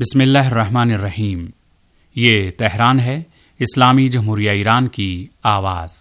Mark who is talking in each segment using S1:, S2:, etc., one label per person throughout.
S1: बिस्मिल्लाहिर्रहमानिर्रहीम। ये तेहरान है, इस्लामी जमहूरिया ईरान की आवाज़।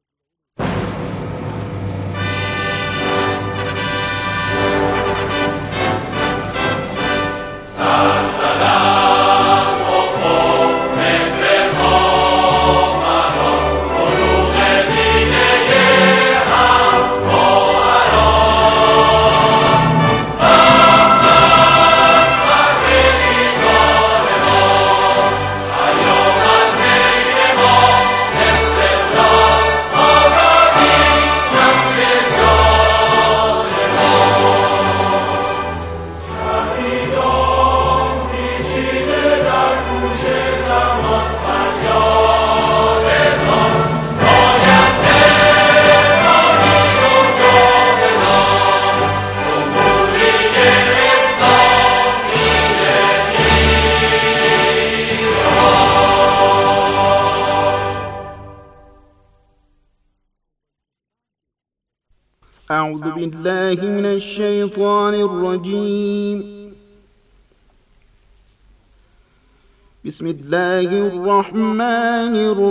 S2: أعوذ بالله من الشيطان الرجيم. بسم الله الرحمن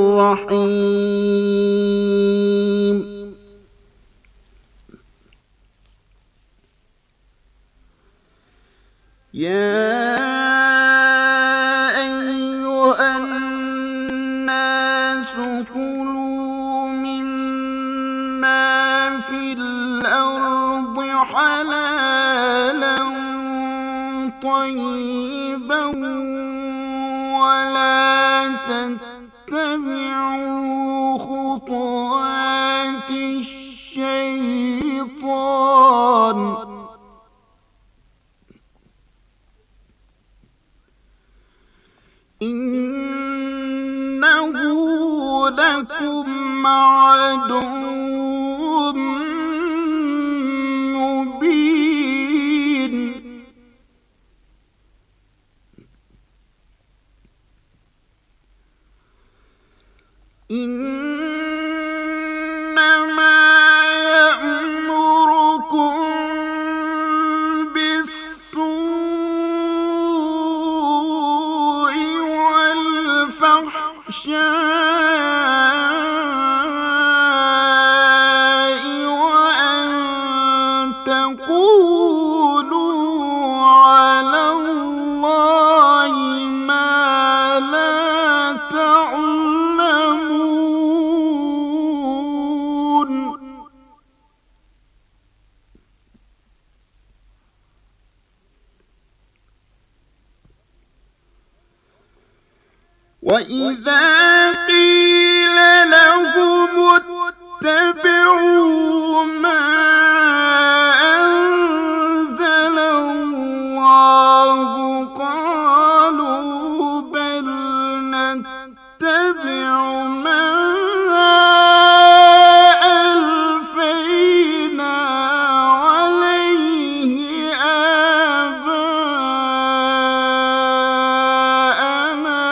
S2: الرحيم. يا أيها الناس كلوا مما في الأرض حلالا طيبا ولا تتبعوا خطوات الشيطان إنه لكم عدو مبين. إنما يأمركم بالسوء والفحشاء وأن تقولوا على الله ما لا تعلمون. وإذا قيل لهم اتبعوا ما أنزل الله قالوا بل نتبع ما ألفينا عليه آباءنا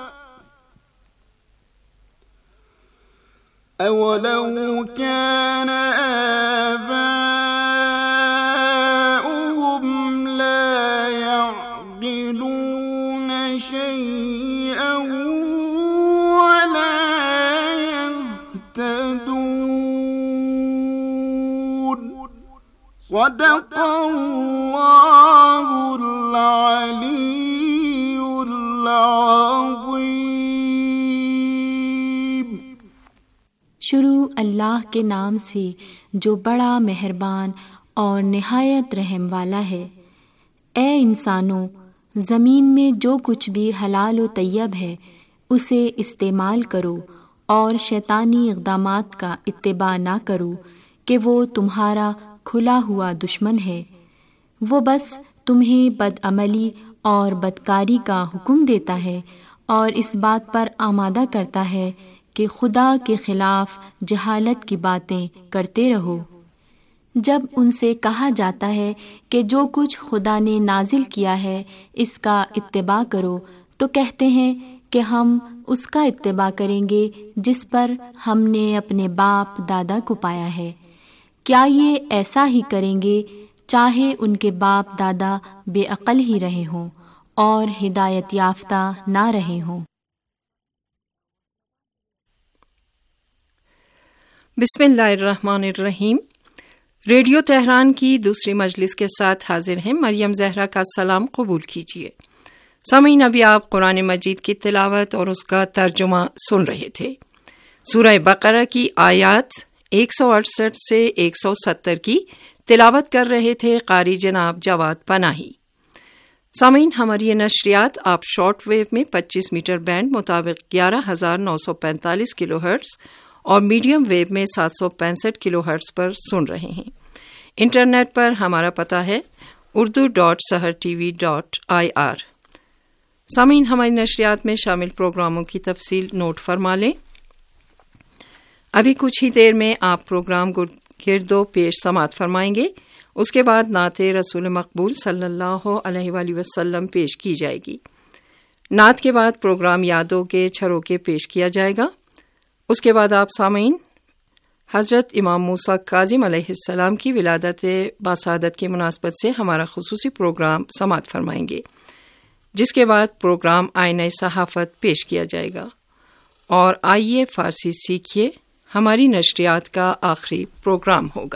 S2: أولو كان آباؤهم لا يعقلون شيئا ولا يهتدون. صدق الله العلي العظيم.
S3: शुरू अल्लाह के नाम से जो बड़ा मेहरबान और निहायत रहम वाला है। ए इंसानों, ज़मीन में जो कुछ भी हलाल व तैयब है उसे इस्तेमाल करो और शैतानी इक़दामात का इत्तिबा ना करो कि वो तुम्हारा खुला हुआ दुश्मन है। वो बस तुम्हें बदअमली और बदकारी का हुक्म देता है और इस बात पर आमादा करता है कि खुदा के खिलाफ जहालत की बातें करते रहो। जब उनसे कहा जाता है कि जो कुछ खुदा ने नाजिल किया है इसका इत्तिबा करो, तो कहते हैं कि हम उसका इत्तिबा करेंगे जिस पर हमने अपने बाप दादा को पाया है। क्या ये ऐसा ही करेंगे चाहे उनके बाप दादा बेअक्ल ही रहे हों اور ہدایت یافتہ نہ رہے ہوں۔
S4: بسم اللہ الرحمن الرحیم۔ ریڈیو تہران کی دوسری مجلس کے ساتھ حاضر ہیں مریم زہرا کا سلام قبول کیجیے۔ سامعین، ابھی آپ قرآن مجید کی تلاوت اور اس کا ترجمہ سن رہے تھے۔ سورہ بقرہ کی آیات 168 سے 170 کی تلاوت کر رہے تھے قاری جناب جواد پناہی۔ سامعین، ہماری یہ نشریات آپ شارٹ ویو میں 25 میٹر بینڈ مطابق 11,945 کلو ہرٹز اور میڈیم ویو میں 765 کلو ہرٹز پر سن رہے ہیں۔ انٹرنیٹ پر ہمارا پتہ ہے urdu.sahartv.ir۔ سامعین، ہماری نشریات میں شامل پروگراموں کی تفصیل نوٹ فرما لیں۔ ابھی کچھ ہی دیر میں آپ پروگرام گردو پیش سماعت فرمائیں گے۔ اس کے بعد نعت رسول مقبول صلی اللہ علیہ وآلہ وسلم پیش کی جائے گی۔ نعت کے بعد پروگرام یادوں کے چھروکے پیش کیا جائے گا۔ اس کے بعد آپ سامعین حضرت امام موسیٰ کاظم علیہ السلام کی ولادت باسعادت کی مناسبت سے ہمارا خصوصی پروگرام سماعت فرمائیں گے، جس کے بعد پروگرام آئینہ صحافت پیش کیا جائے گا۔ اور آئیے فارسی سیکھیے ہماری نشریات کا آخری پروگرام ہوگا۔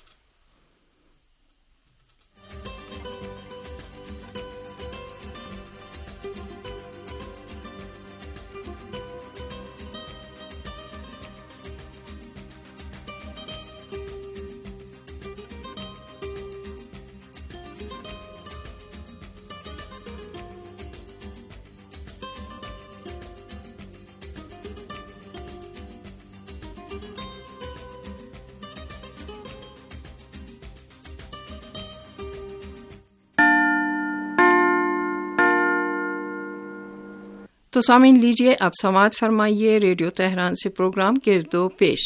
S4: تو سامعین، لیجیے اب سماعت فرمائیے ریڈیو تہران سے پروگرام گردو پیش۔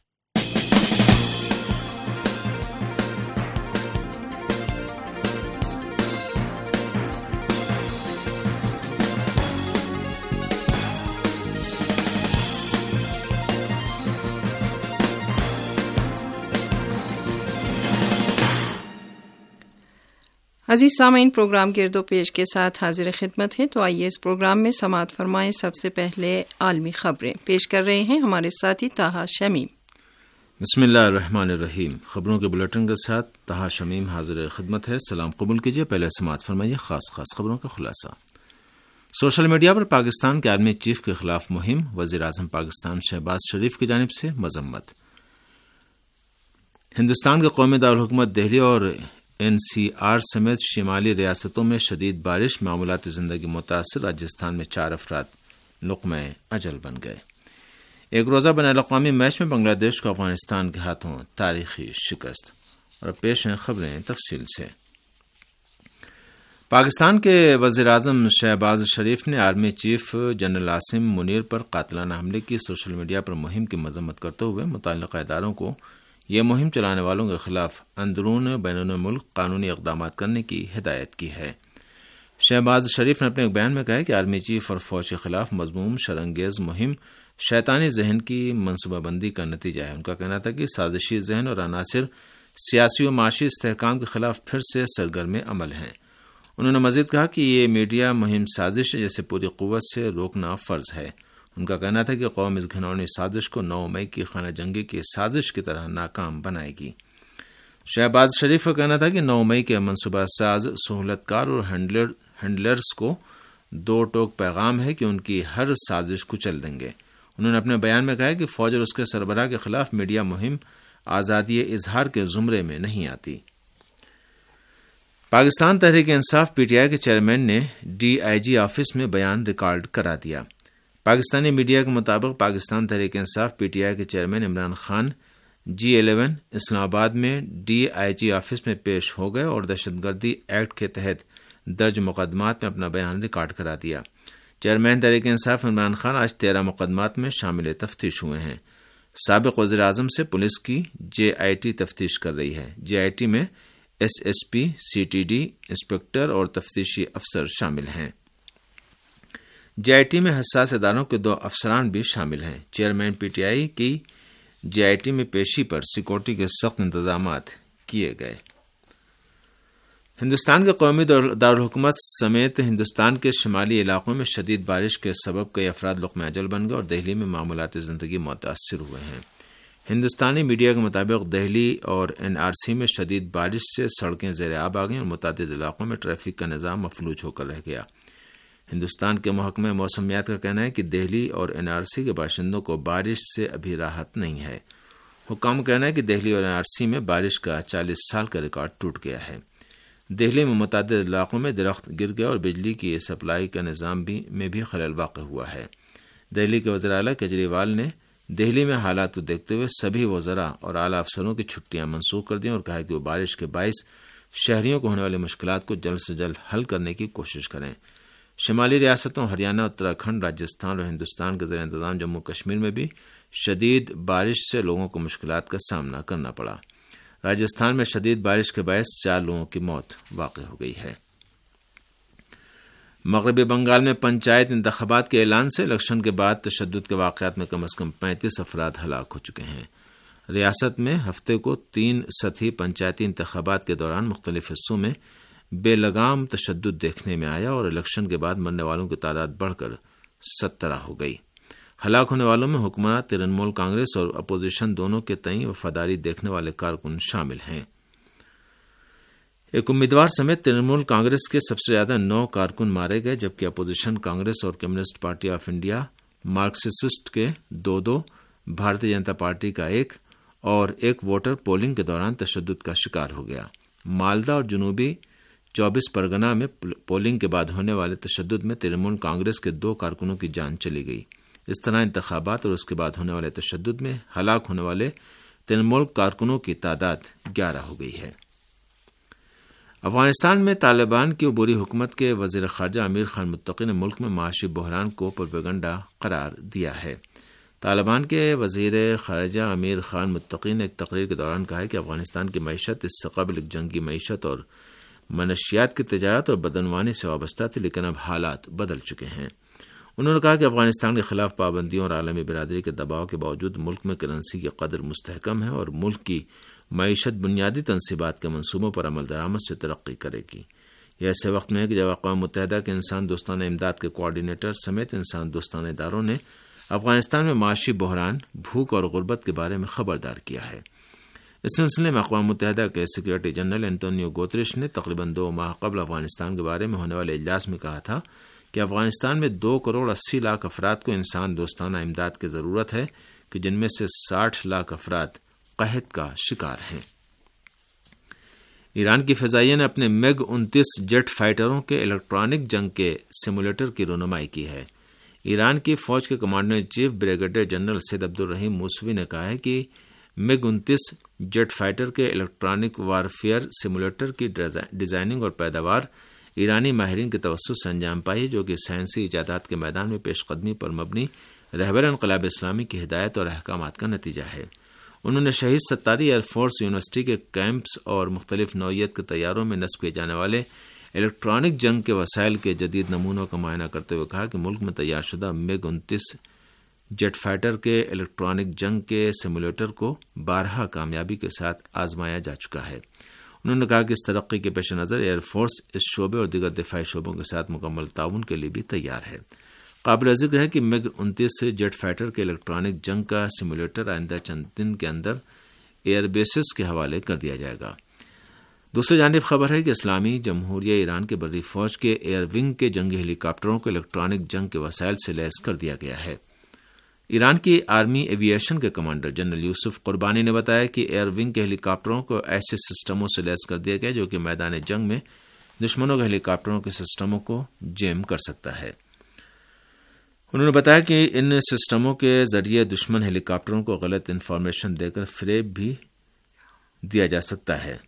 S4: عزیز سامعین، پروگرام گرد و پیش کے ساتھ حاضر خدمت ہے، تو آئیے اس پروگرام میں سماعت فرمائیں سب سے پہلے عالمی خبریں۔ پیش کر رہے ہیں ہمارے ساتھی طاہا شمیم۔
S5: بسم اللہ الرحمن الرحیم۔ خبروں کے بلیٹن کے ساتھ طاہا شمیم حاضر خدمت ہے۔ سلام قبول کیجیے۔ پہلے سماعت فرمائیے خاص خبروں کا خلاصہ۔ سوشل میڈیا پر پاکستان کے آرمی چیف کے خلاف مہم، وزیر اعظم پاکستان شہباز شریف کی جانب سے مذمت۔ ہندوستان کے قومی دارالحکومت دہلی اور NCR سمیت شمالی ریاستوں میں شدید بارش، معمولاتی زندگی متاثر۔ راجستھان میں 4 افراد لقمہ اجل بن گئے۔ ایک روزہ بین الاقوامی میچ میں بنگلہ دیش کو افغانستان کے ہاتھوں تاریخی شکست۔ اور پیش ہیں خبریں تفصیل سے۔ پاکستان کے وزیر اعظم شہباز شریف نے army chief general Asim Munir پر قاتلانہ حملے کی سوشل میڈیا پر مہم کی مذمت کرتے ہوئے متعلقہ اداروں کو یہ مہم چلانے والوں کے خلاف اندرون بین الملک قانونی اقدامات کرنے کی ہدایت کی ہے۔ شہباز شریف نے اپنے ایک بیان میں کہا کہ آرمی چیف اور فوج کے خلاف مذموم شرانگیز مہم شیطانی ذہن کی منصوبہ بندی کا نتیجہ ہے۔ ان کا کہنا تھا کہ سازشی ذہن اور عناصر سیاسی و معاشی استحکام کے خلاف پھر سے سرگرم عمل ہیں۔ انہوں نے مزید کہا کہ یہ میڈیا مہم سازش ہے جسے پوری قوت سے روکنا فرض ہے۔ ان کا کہنا تھا کہ قوم اس گھناؤنی سازش کو 9 مئی کی خانہ جنگی کی سازش کی طرح ناکام بنائے گی۔ شہباز شریف کا کہنا تھا کہ 9 مئی کے منصوبہ ساز سہولت کار اور ہینڈلرز کو 2 ٹوک پیغام ہے کہ ان کی ہر سازش کچل دیں گے۔ انہوں نے اپنے بیان میں کہا کہ فوج اور اس کے سربراہ کے خلاف میڈیا مہم آزادی اظہار کے زمرے میں نہیں آتی۔ پاکستان تحریک انصاف PTI کے چیئرمین نے DIG آفس میں بیان ریکارڈ کرا دیا۔ پاکستانی میڈیا کے مطابق پاکستان تحریک انصاف PTI کے چیئرمین عمران خان G11 اسلام آباد میں DIG آفس میں پیش ہو گئے اور دہشت گردی ایکٹ کے تحت درج مقدمات میں اپنا بیان ریکارڈ کرا دیا۔ چیئرمین تحریک انصاف عمران خان آج 13 مقدمات میں شامل تفتیش ہوئے ہیں۔ سابق وزیر اعظم سے پولیس کی JIT تفتیش کر رہی ہے۔ JIT میں SSP CTD انسپکٹر اور تفتیشی افسر شامل ہیں۔ JIT میں حساس اداروں کے 2 افسران بھی شامل ہیں۔ چیئرمین PTI کی JIT میں پیشی پر سیکورٹی کے سخت انتظامات کیے گئے۔ ہندوستان کے قومی دارالحکومت سمیت ہندوستان کے شمالی علاقوں میں شدید بارش کے سبب کئی افراد لقمہ اجل بن گئے اور دہلی میں معمولات زندگی متاثر ہوئے ہیں۔ ہندوستانی میڈیا کے مطابق دہلی اور NRC میں شدید بارش سے سڑکیں زیر آب آ گئیں اور متعدد علاقوں میں ٹریفک کا نظام مفلوج ہو کر رہ گیا۔ ہندوستان کے محکمہ موسمیات کا کہنا ہے کہ دہلی اور NRC کے باشندوں کو بارش سے ابھی راحت نہیں ہے۔ حکام کا کہنا ہے کہ دہلی اور NRC میں بارش کا 40 سال کا ریکارڈ ٹوٹ گیا ہے۔ دہلی میں متعدد علاقوں میں درخت گر گئے اور بجلی کی سپلائی کا نظام میں بھی خلل واقع ہوا ہے۔ دہلی کے وزیر اعلیٰ کیجریوال نے دہلی میں حالات کو دیکھتے ہوئے سبھی وزراء اور اعلیٰ افسروں کی چھٹیاں منسوخ کر دیں اور کہا کہ وہ بارش کے باعث شہریوں کو ہونے والی مشکلات کو جلد سے جلد حل کرنے کی کوشش کریں۔ شمالی ریاستوں ہریانہ، اتراکھنڈ، راجستھان اور ہندوستان کے زیر انتظام جموں کشمیر میں بھی شدید بارش سے لوگوں کو مشکلات کا سامنا کرنا پڑا۔ راجستھان میں شدید بارش کے باعث 4 لوگوں کی موت واقع ہو گئی ہے۔ مغربی بنگال میں پنچایت انتخابات کے اعلان سے الیکشن کے بعد تشدد کے واقعات میں کم از کم 35 افراد ہلاک ہو چکے ہیں۔ ریاست میں ہفتے کو 3 سطحی پنچایتی انتخابات کے دوران مختلف حصوں میں بے لگام تشدد دیکھنے میں آیا اور الیکشن کے بعد مرنے والوں کی تعداد بڑھ کر 17 ہو گئی۔ ہلاک ہونے والوں میں حکمراں ترنمول کانگریس اور اپوزیشن دونوں کے تئیں وفاداری دیکھنے والے کارکن شامل ہیں۔ ایک امیدوار سمیت ترنمول کانگریس کے سب سے زیادہ 9 کارکن مارے گئے، جبکہ اپوزیشن کانگریس اور communist party of India Marxist کے 2 بھارتی جنتا پارٹی کا 1 اور 1 ووٹر پولنگ کے دوران تشدد کا شکار ہو گیا۔ مالدہ اور جنوبی 24 پرگنہ میں پولنگ کے بعد ہونے والے تشدد میں ترنمول کانگریس کے 2 کارکنوں کی جان چلی گئی۔ اس طرح انتخابات اور اس کے بعد ہونے والے تشدد میں ہلاک ہونے والے ترنمول کارکنوں کی تعداد 11 ہو گئی ہے۔ افغانستان میں طالبان کی عبوری حکومت کے وزیر خارجہ امیر خان متقی نے ملک میں معاشی بحران کو پروپیگنڈا قرار دیا ہے۔ طالبان کے وزیر خارجہ امیر خان متقی نے ایک تقریر کے دوران کہا کہ افغانستان کی معیشت اس سے قبل ایک جنگی معیشت اور منشیات کی تجارت اور بدعنوانی سے وابستہ تھی، لیکن اب حالات بدل چکے ہیں۔ انہوں نے کہا کہ افغانستان کے خلاف پابندیوں اور عالمی برادری کے دباؤ کے باوجود ملک میں کرنسی کی قدر مستحکم ہے اور ملک کی معیشت بنیادی تنصیبات کے منصوبوں پر عمل درآمد سے ترقی کرے گی۔ یہ ایسے وقت میں ہے کہ جب اقوام متحدہ کے انسان دوستانہ امداد کے کوآرڈینیٹر سمیت انسان دوستانہ اداروں نے افغانستان میں معاشی بحران، بھوک اور غربت کے بارے میں خبردار کیا ہے۔ اس سلسلے میں اقوام متحدہ کے سیکریٹری جنرل انتونیو گوتریش نے تقریباً 2 ماہ قبل افغانستان کے بارے میں ہونے والے اجلاس میں کہا تھا کہ افغانستان میں 2 کروڑ 80 لاکھ افراد کو انسان دوستانہ امداد کی ضرورت ہے، کہ جن میں سے 60 لاکھ افراد قحط کا شکار ہیں۔ ایران کی فضائیہ نے اپنے میگ 29 جیٹ فائٹروں کے الیکٹرانک جنگ کے سیمولیٹر کی رونمائی کی ہے۔ ایران کی فوج کے commander in chief brigadier general Syed Abdolrahim Mousavi نے کہا ہے کہ میگ 29 جیٹ فائٹر کے الیکٹرانک وارفیئر سیمولیٹر کی ڈیزائننگ اور پیداوار ایرانی ماہرین کے توسط سے انجام پائی، جو کہ سائنسی ایجادات کے میدان میں پیش قدمی پر مبنی رہبر انقلاب اسلامی کی ہدایت اور احکامات کا نتیجہ ہے۔ انہوں نے Shahid Sattari air force university کے کیمپس اور مختلف نوعیت کے طیاروں میں نصب کیے جانے والے الیکٹرانک جنگ کے وسائل کے جدید نمونوں کا معائنہ کرتے ہوئے کہا کہ ملک میں تیار شدہ میگ 29 جیٹ فائٹر کے الیکٹرانک جنگ کے سیمولیٹر کو 12 کامیابی کے ساتھ آزمایا جا چکا ہے۔ انہوں نے کہا کہ اس ترقی کے پیش نظر ایئر فورس اس شعبے اور دیگر دفاعی شعبوں کے ساتھ مکمل تعاون کے لیے بھی تیار ہے۔ قابل ذکر ہے کہ میگ 29 جیٹ فائٹر کے الیکٹرانک جنگ کا سیمولیٹر آئندہ چند دن کے اندر ایئر بیسز کے حوالے کر دیا جائے گا۔ دوسری جانب خبر ہے کہ اسلامی جمہوریہ ایران کے بری فوج کے ایئر ونگ کے جنگی ہیلی کاپٹروں کو الیکٹرانک جنگ کے وسائل سے لیس کر دیا گیا ہے۔ ایران کی آرمی ایویشن کے کمانڈر جنرل یوسف قربانی نے بتایا کہ ایئر ونگ کے ہیلی کاپٹروں کو ایسے سسٹموں سے لیس کر دیا گیا جو کہ میدان جنگ میں دشمنوں کے ہیلی کاپٹروں کے سسٹموں کو جیم کر سکتا ہے۔ انہوں نے بتایا کہ ان سسٹموں کے ذریعے دشمن ہیلی کاپٹروں کو غلط انفارمیشن دے کر فریب بھی دیا جا سکتا ہے۔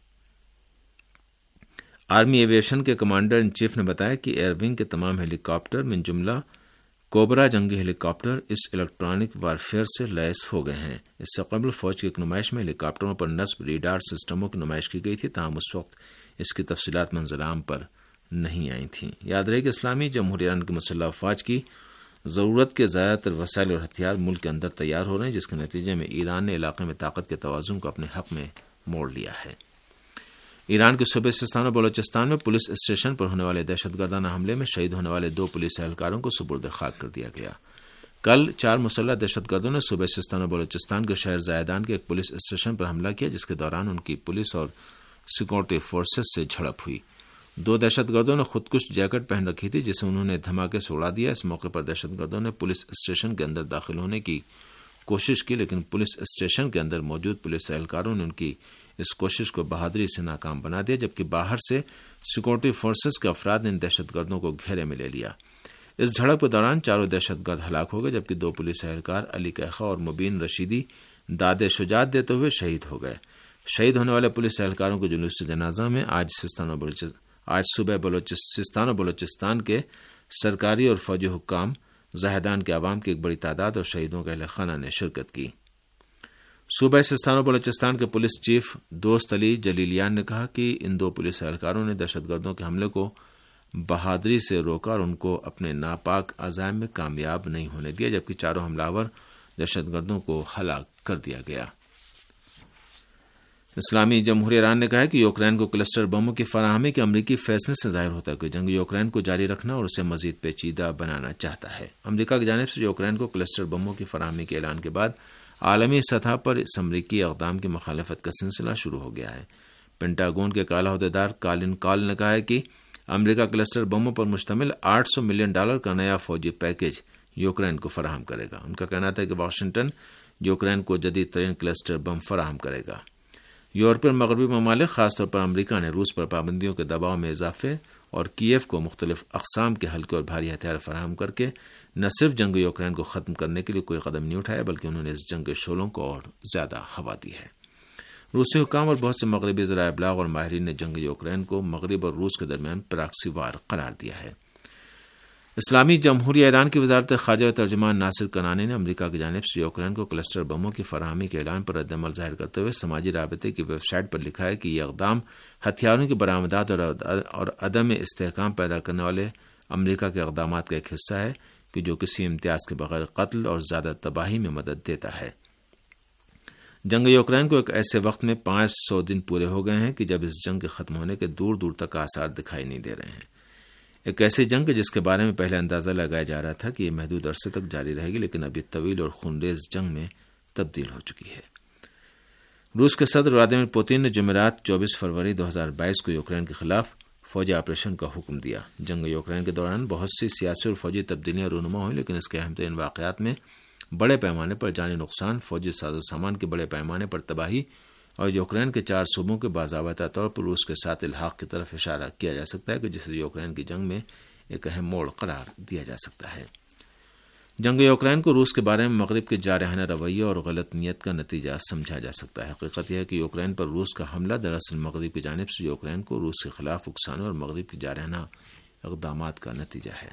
S5: آرمی ایویشن کے کمانڈر ان چیف نے بتایا کہ ایئر ونگ کے تمام ہیلی کاپٹر من جملہ کوبرا جنگی ہیلی کاپٹر اس الیکٹرانک وارفیئر سے لیس ہو گئے ہیں۔ اس سے قبل فوج کی ایک نمائش میں ہیلی کاپٹروں پر نصب ریڈار سسٹموں کی نمائش کی گئی تھی، تاہم اس وقت اس کی تفصیلات منظر عام پر نہیں آئی تھیں۔ یاد رہے کہ اسلامی جمہوریہ ایران کی مسلح افواج کی ضرورت کے زیادہ تر وسائل اور ہتھیار ملک کے اندر تیار ہو رہے ہیں، جس کے نتیجے میں ایران نے علاقے میں طاقت کے توازن کو اپنے حق میں موڑ لیا ہے۔ ایران کے صوبے سستان و بلوچستان میں پولیس اسٹیشن پر ہونے والے دہشت گردانہ حملے میں شہید ہونے والے 2 پولیس اہلکاروں کو سپرد خاک کر دیا گیا۔ کل 4 مسلح دہشت گردوں نے صوبے سستان و بلوچستان کے شہر زائدان کے ایک پولیس اسٹیشن پر حملہ کیا، جس کے دوران ان کی پولیس اور سیکورٹی فورسز سے جھڑپ ہوئی۔ 2 دہشت گردوں نے خودکش جیکٹ پہن رکھی تھی، جسے انہوں نے دھماکے سے اڑا دیا۔ اس موقع پر دہشت گردوں نے پولیس اسٹیشن کے اندر داخل ہونے کی کوشش کی، لیکن پولیس اسٹیشن کے اندر موجود پولیس اہلکاروں نے ان کی اس کوشش کو بہادری سے ناکام بنا دیا، جبکہ باہر سے سیکورٹی فورسز کے افراد نے ان دہشت گردوں کو گھیرے میں لے لیا۔ اس جھڑپ کے دوران 4 دہشت گرد ہلاک ہو گئے، جبکہ 2 پولیس اہلکار علی کیخا اور مبین رشیدی داد شجاعت دیتے ہوئے شہید ہو گئے۔ شہید ہونے والے پولیس اہلکاروں کو جلوس جنازہ میں آج صوبہ سستان و بلوچستان کے سرکاری اور فوجی حکام، زاہدان کے عوام کی ایک بڑی تعداد اور شہیدوں کے اہل خانہ نے شرکت کی۔ صوبہ سستان و بلوچستان کے پولیس چیف دوست علی جلیلیان نے کہا کہ ان 2 پولیس اہلکاروں نے دہشت گردوں کے حملے کو بہادری سے روکا اور ان کو اپنے ناپاک عزائم میں کامیاب نہیں ہونے دیا، جبکہ 4 حملہ دہشت گردوں کو ہلاک کر دیا گیا۔ اسلامی جمہوریہ ایران نے کہا ہے کہ یوکرین کو کلسٹر بموں کی فراہمی کے امریکی فیصلے سے ظاہر ہوتا ہے کہ جنگ یوکرین کو جاری رکھنا اور اسے مزید پیچیدہ بنانا چاہتا ہے۔ امریکہ کی جانب سے یوکرین کو کلسٹر بموں کی فراہمی کے اعلان کے بعد عالمی سطح پر اس امریکی اقدام کی مخالفت کا سلسلہ شروع ہو گیا ہے۔ پینٹاگون کے اعلیٰ عہدیدار کالن کال نے کہا ہے کہ امریکہ کلسٹر بموں پر مشتمل $800 ملین کا نیا فوجی پیکیج یوکرین کو فراہم کرے گا۔ ان کا کہنا تھا کہ واشنگٹن یوکرین کو جدید ترین کلسٹر بم فراہم کرے گا۔ یورپی اور مغربی ممالک، خاص طور پر امریکہ نے روس پر پابندیوں کے دباؤ میں اضافے اور کیف کو مختلف اقسام کے ہلکے اور بھاری ہتھیار فراہم کر کے نہ صرف جنگ یوکرین کو ختم کرنے کے لیے کوئی قدم نہیں اٹھایا، بلکہ انہوں نے اس جنگ کے شعلوں کو اور زیادہ ہوا دی ہے۔ روسی حکام اور بہت سے مغربی ذرائع ابلاغ اور ماہرین نے جنگ یوکرین کو مغرب اور روس کے درمیان پراکسی وار قرار دیا ہے۔ اسلامی جمہوریہ ایران کی وزارت خارجہ ترجمان ناصر کنانی نے امریکہ کی جانب سے یوکرین کو کلسٹر بموں کی فراہمی کے اعلان پر رد عمل ظاہر کرتے ہوئے سماجی رابطے کی ویب سائٹ پر لکھا ہے کہ یہ اقدام ہتھیاروں کی برآمدات اور عدم استحکام پیدا کرنے والے امریکہ کے اقدامات کا ایک حصہ ہے کہ جو کسی امتیاز کے بغیر قتل اور زیادہ تباہی میں مدد دیتا ہے۔ جنگ یوکرین کو ایک ایسے وقت میں 500 دن پورے ہو گئے ہیں کہ جب اس جنگ کے ختم ہونے کے دور دور تک آثار دکھائی نہیں دے رہے ہیں۔ ایک ایسی جنگ جس کے بارے میں پہلے اندازہ لگایا جا رہا تھا کہ یہ محدود عرصے تک جاری رہے گی، لیکن ابھی طویل اور خونریز جنگ میں تبدیل ہو چکی ہے۔ روس کے صدر ولادیمیر پوتین نے جمعرات 24 فروری 2022 کو یوکرین کے خلاف فوجی آپریشن کا حکم دیا۔ جنگ یوکرین کے دوران بہت سی سیاسی اور فوجی تبدیلیاں رونما ہوئیں، لیکن اس کے اہم ترین واقعات میں بڑے پیمانے پر جانی نقصان، فوجی ساز و سامان کی بڑے پیمانے پر تباہی اور یوکرین کے 4 صوبوں کے باضابطہ طور پر روس کے ساتھ الحاق کی طرف اشارہ کیا جا سکتا ہے کہ جسے یوکرین کی جنگ میں ایک اہم موڑ قرار دیا جا سکتا ہے۔ جنگ یوکرین کو روس کے بارے میں مغرب کے جارحانہ رویے اور غلط نیت کا نتیجہ سمجھا جا سکتا ہے۔ حقیقت یہ ہے کہ یوکرین پر روس کا حملہ دراصل مغرب کی جانب سے یوکرین کو روس کے خلاف اکسانے اور مغرب کی جارحانہ اقدامات کا نتیجہ ہے۔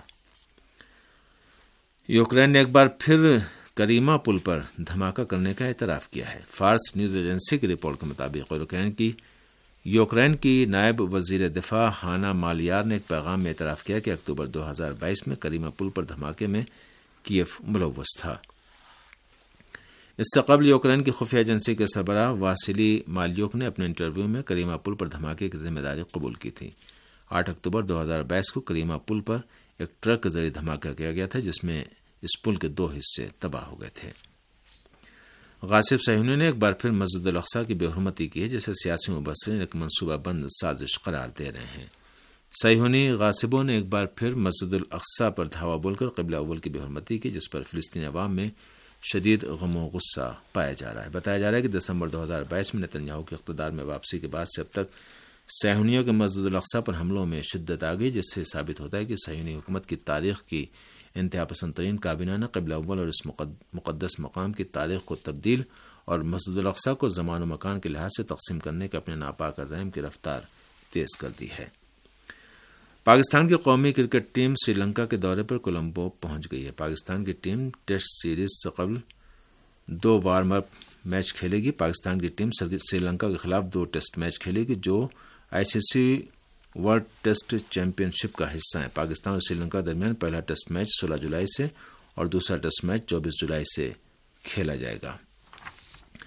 S5: یوکرین نے ایک بار پھر کریما پل پر دھماکہ کرنے کا اعتراف کیا ہے۔ فارس نیوز ایجنسی کی رپورٹ کے مطابق یوکرین کی نائب وزیر دفاع ہانا مالیار نے ایک پیغام میں اعتراف کیا کہ اکتوبر 2022 میں کریما پل پر دھماکے میں کیف ملوث تھا۔ اس سے قبل یوکرین کی خفیہ ایجنسی کے سربراہ واسیلی مالیوک نے اپنے انٹرویو میں کریما پل پر دھماکے کی ذمہ داری قبول کی تھی۔ 8 اکتوبر 2022 کو کریما پل پر ایک ٹرک کے ذریعے دھماکہ کیا گیا تھا، جس میں اس پل کے 2 حصے تباہ ہو گئے تھے۔ غاصب صہیونیوں نے ایک بار پھر مسجد الاقصی کی بے حرمتی کی ہے، جسے سیاسی مبصرین ایک منصوبہ بند سازش قرار دے رہے ہیں۔ صہیونی غاصبوں نے ایک بار پھر مسجد الاقصی پر دھاوا بول کر قبلہ اول کی بے حرمتی کی، جس پر فلسطینی عوام میں شدید غم و غصہ پایا جا رہا ہے۔ بتایا جا رہا ہے کہ دسمبر 2022 میں نتنیاہو کی اقتدار میں واپسی کے بعد سے اب تک صہیونیوں کے مسجد الاقصی پر حملوں میں شدت آ گئی، جس سے ثابت ہوتا ہے کہ صہیونی حکومت کی تاریخ کی انتہا پسند ترین کابینہ نے قبلہ اول اور اس مقدس مقام کی تاریخ کو تبدیل اور مسجد الاقصی کو زمان و مکان کے لحاظ سے تقسیم کرنے کے اپنے ناپاک عزائم کی رفتار تیز کر دی ہے۔ پاکستان کی قومی کرکٹ ٹیم سری لنکا کے دورے پر کولمبو پہنچ گئی ہے۔ پاکستان کی ٹیم ٹیسٹ سیریز سے قبل 2 وارم اپ میچ کھیلے گی۔ پاکستان کی ٹیم سری لنکا کے خلاف 2 ٹیسٹ میچ کھیلے گی، جو ICC world test championship کا حصہ ہیں۔ پاکستان اور سری لنکا درمیان پہلا ٹیسٹ میچ 16 جولائی سے اور دوسرا ٹیسٹ میچ 24 جولائی سے کھیلا جائے گا۔